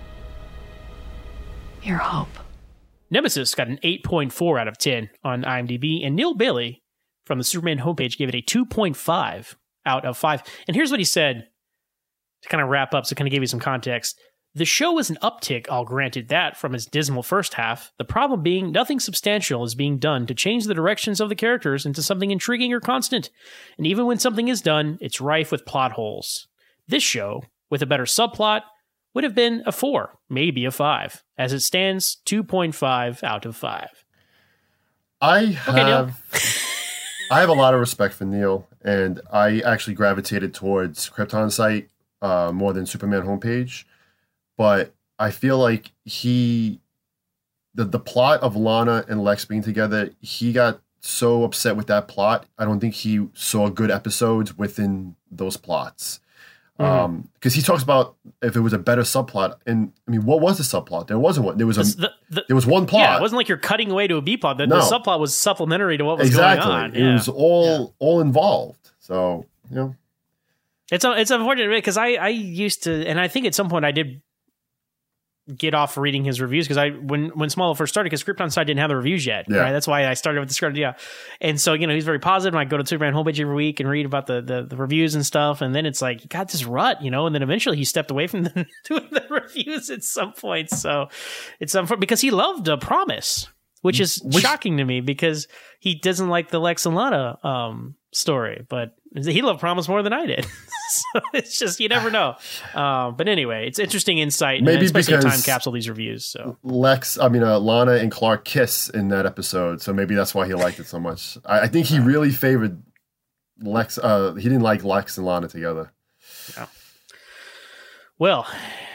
Your hope. Nemesis got an 8.4 out of 10 on IMDb, and Neil Bailey from the Superman homepage gave it a 2.5 out of 5. And here's what he said to kind of wrap up, so kind of give you some context. The show was an uptick, I'll granted that, from its dismal first half. The problem being nothing substantial is being done to change the directions of the characters into something intriguing or constant. And even when something is done, it's rife with plot holes. This show, with a better subplot, would have been a 4, maybe a 5. As it stands, 2.5 out of 5. I have a lot of respect for Neil, and I actually gravitated towards Krypton site more than Superman homepage. But I feel like the plot of Lana and Lex being together, he got so upset with that plot. I don't think he saw good episodes within those plots. Because he talks about if it was a better subplot, and I mean, what was the subplot? There wasn't one. There was there was one plot. Yeah, it wasn't like you're cutting away to a B plot. The subplot was supplementary to what was going on. It was all involved. So it's unfortunate because I used to, and I think at some point I did get off reading his reviews because when Smallville first started, because Krypton side didn't have the reviews yet, right? That's why I started with the script, And so he's very positive, and I go to Superman homepage every week and read about the reviews and stuff, and then it's like you got this rut, and then eventually he stepped away from doing the reviews at some point. So it's because he loved Promise, which is shocking to me because he doesn't like the Lex and Lana story, but he loved Promise more than I did. So it's just, you never know. But anyway, it's interesting insight, maybe especially a time capsule these reviews. So Lana and Clark kiss in that episode, so maybe that's why he liked it so much. I think he really favored Lex. He didn't like Lex and Lana together. Yeah. Well,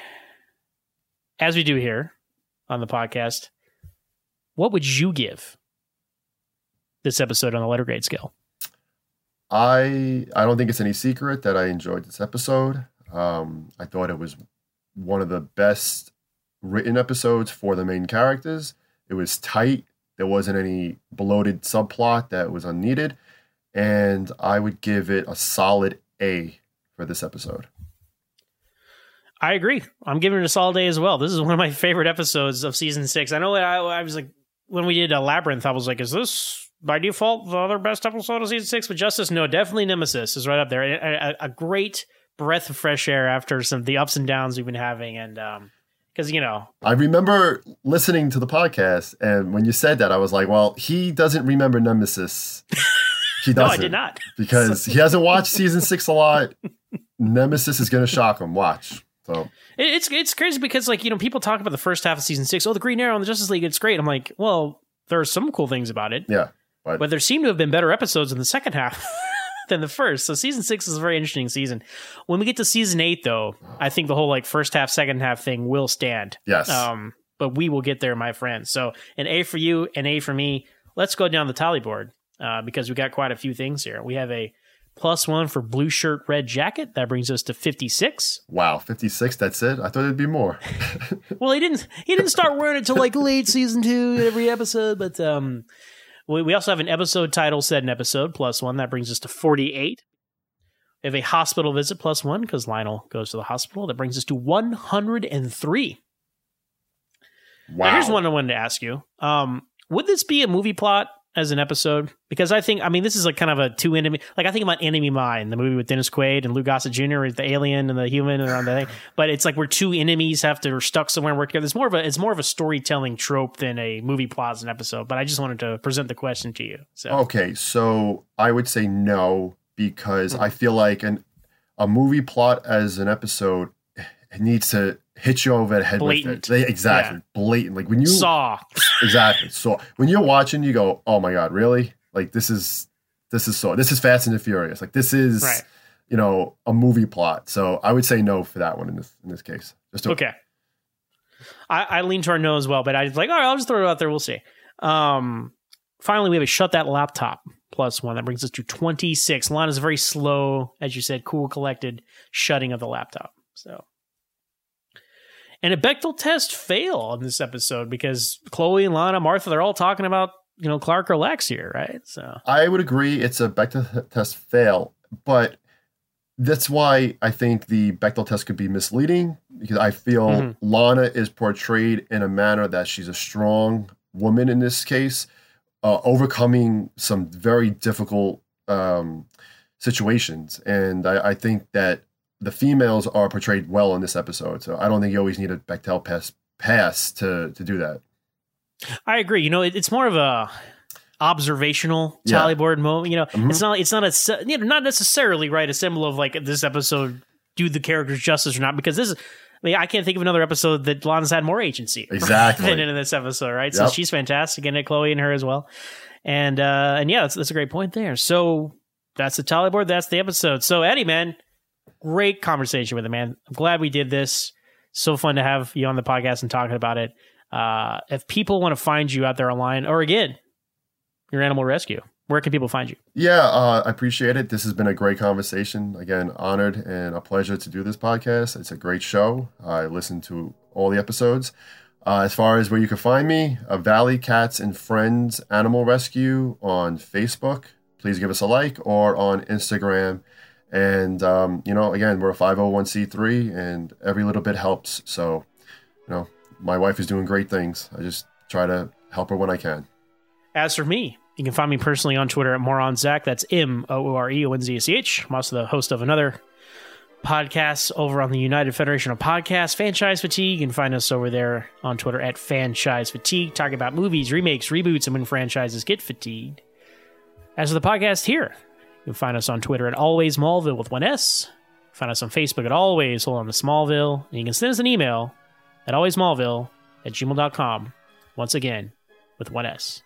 as we do here on the podcast, what would you give this episode on the letter grade scale? I don't think it's any secret that I enjoyed this episode. I thought it was one of the best written episodes for the main characters. It was tight. There wasn't any bloated subplot that was unneeded. And I would give it a solid A for this episode. I agree. I'm giving it a solid A as well. This is one of my favorite episodes of season 6. I know I was like, when we did Labyrinth, I was like, is this by default the other best episode of season 6 with Justice? No, definitely Nemesis is right up there. A great breath of fresh air after some of the ups and downs we've been having. And because I remember listening to the podcast, and when you said that, I was like, well, he doesn't remember Nemesis He No, doesn't. I did not. Because he hasn't watched season 6 a lot. Nemesis is going to shock him. Watch. So It's crazy because, like, you know, people talk about the first half of season 6. Oh, the Green Arrow and the Justice League, it's great. I'm like, well, there are some cool things about it. yeah. But there seem to have been better episodes in the second half than the first. So season 6 is a very interesting season. When we get to season 8, though, I think the whole like first half, second half thing will stand. Yes. But we will get there, my friends. So an A for you, an A for me. Let's go down the tally board because we got quite a few things here. We have a +1 for blue shirt, red jacket. That brings us to 56. Wow, 56. That's it. I thought it'd be more. Well, he didn't start wearing it till like late season 2 every episode, but we also have an episode title said an episode +1. That brings us to 48. We have a hospital visit +1 because Lionel goes to the hospital. That brings us to 103. Wow. Now, here's one I wanted to ask you. Would this be a movie plot as an episode? Because I mean, this is like kind of a two enemy. Like I think about Enemy Mine, the movie with Dennis Quaid and Lou Gossett Jr. with the alien and the human and around that thing. But it's like where two enemies are stuck somewhere and work together. It's more of a storytelling trope than a movie plot as an episode. But I just wanted to present the question to you. So Okay, so I would say no because I feel like a movie plot as an episode needs to hit you over the head Blatant. with it. Exactly. Yeah. Blatant. Like when you Saw. Exactly. So when you're watching, you go, "Oh my god, really? Like this is so. This is Fast and the Furious. Like this is, Right. you know, a movie plot." So I would say no for that one in this case. Just Okay. I lean toward no as well, but I was like, all right, I'll just throw it out there. We'll see. Finally, we have a shut that laptop +1. That brings us to 26. Lana's very slow, as you said, cool, collected shutting of the laptop. So, and a Bechdel test fail in this episode because Chloe and Lana, Martha, they're all talking about, you know, Clark or Lex here, right? So I would agree it's a Bechdel test fail, but that's why I think the Bechdel test could be misleading because I feel Lana is portrayed in a manner that she's a strong woman in this case, overcoming some very difficult situations. And I think that the females are portrayed well in this episode. So I don't think you always need a Bechdel pass to do that. I agree. You know, it's more of a observational tally board moment. You know, it's not not necessarily right a symbol of like this episode do the characters justice or not, because this is, I mean, I can't think of another episode that Lana's had more agency Exactly. than in this episode, right? Yep. So she's fantastic, and Chloe and her as well. And yeah, that's a great point there. So that's the tally board. That's the episode. So Eddie, man, great conversation with him, man. I'm glad we did this. So fun to have you on the podcast and talking about it. If people want to find you out there online, or again, your animal rescue, where can people find you? Yeah, I appreciate it. This has been a great conversation. Again, honored and a pleasure to do this podcast. It's a great show. I listened to all the episodes. As far as where you can find me, Valley Cats and Friends Animal Rescue on Facebook. Please give us a like, or on Instagram. And, you know, again, we're a 501c3 and every little bit helps. So, you know, my wife is doing great things. I just try to help her when I can. As for me, you can find me personally on Twitter at MoronZach. That's MOOREONZACH. I'm also the host of another podcast over on the United Federation of Podcasts, Franchise Fatigue. You can find us over there on Twitter at Franchise Fatigue, talking about movies, remakes, reboots, and when franchises get fatigued. As for the podcast here, you can find us on Twitter at Always Smallville with one S. Find us on Facebook at Always Hold On to Smallville. And you can send us an email at alwaysmallville@gmail.com. Once again, with one S.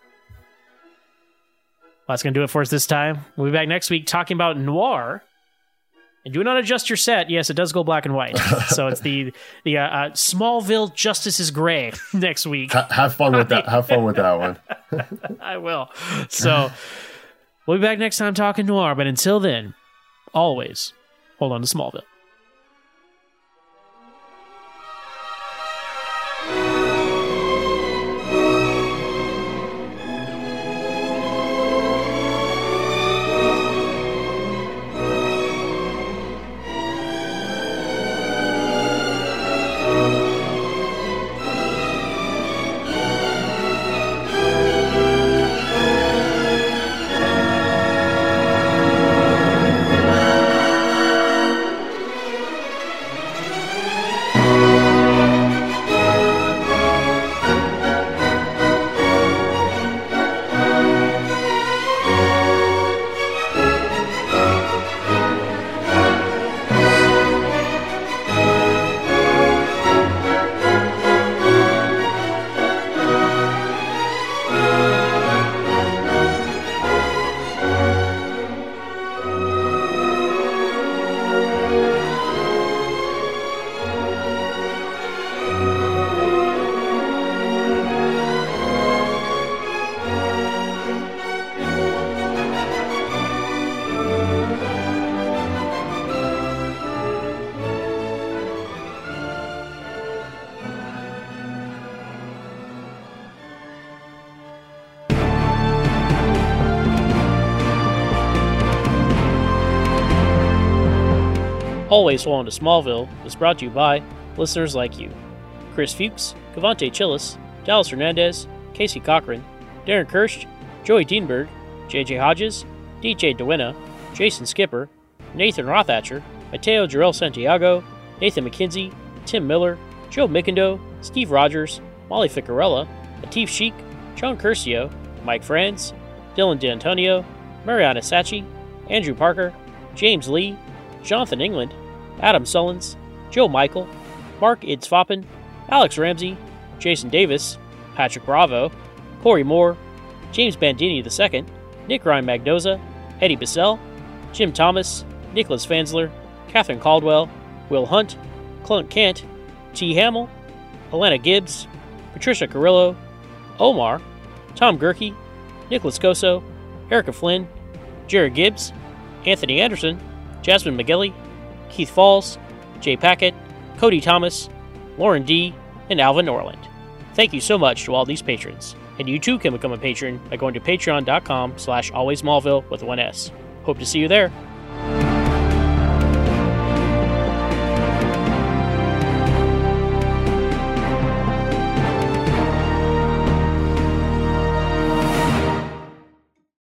Well, that's going to do it for us this time. We'll be back next week talking about noir. And do not adjust your set. Yes, it does go black and white. So it's the Smallville Justice is Gray next week. Have fun with that. Have fun with that one. I will. So we'll be back next time talking noir. But until then, always hold on to Smallville. Always Hold On to Smallville is brought to you by listeners like you. Chris Fuchs, Cavante Chillis, Dallas Hernandez, Casey Cochran, Darren Kirsch, Joey Dienberg, JJ Hodges, DJ DeWinna, Jason Skipper, Nathan Rothatcher, Mateo Jarrell Santiago, Nathan McKenzie, Tim Miller, Joe Mickendo, Steve Rogers, Molly Ficarella, Latif Sheik, John Curcio, Mike Franz, Dylan D'Antonio, Mariana Sachi, Andrew Parker, James Lee, Jonathan England, Adam Sullins, Joe Michael, Mark Idsfoppen, Alex Ramsey, Jason Davis, Patrick Bravo, Corey Moore, James Bandini II, Nick Ryan Magnoza, Eddie Bissell, Jim Thomas, Nicholas Fansler, Catherine Caldwell, Will Hunt, Clint Kent, T. Hamill, Alana Gibbs, Patricia Carrillo, Omar, Tom Gerke, Nicholas Coso, Erica Flynn, Jared Gibbs, Anthony Anderson, Jasmine McGilly, Keith Falls, Jay Packett, Cody Thomas, Lauren D., and Alvin Norland. Thank you so much to all these patrons, and you too can become a patron by going to patreon.com/alwaysmallville with one S. Hope to see you there.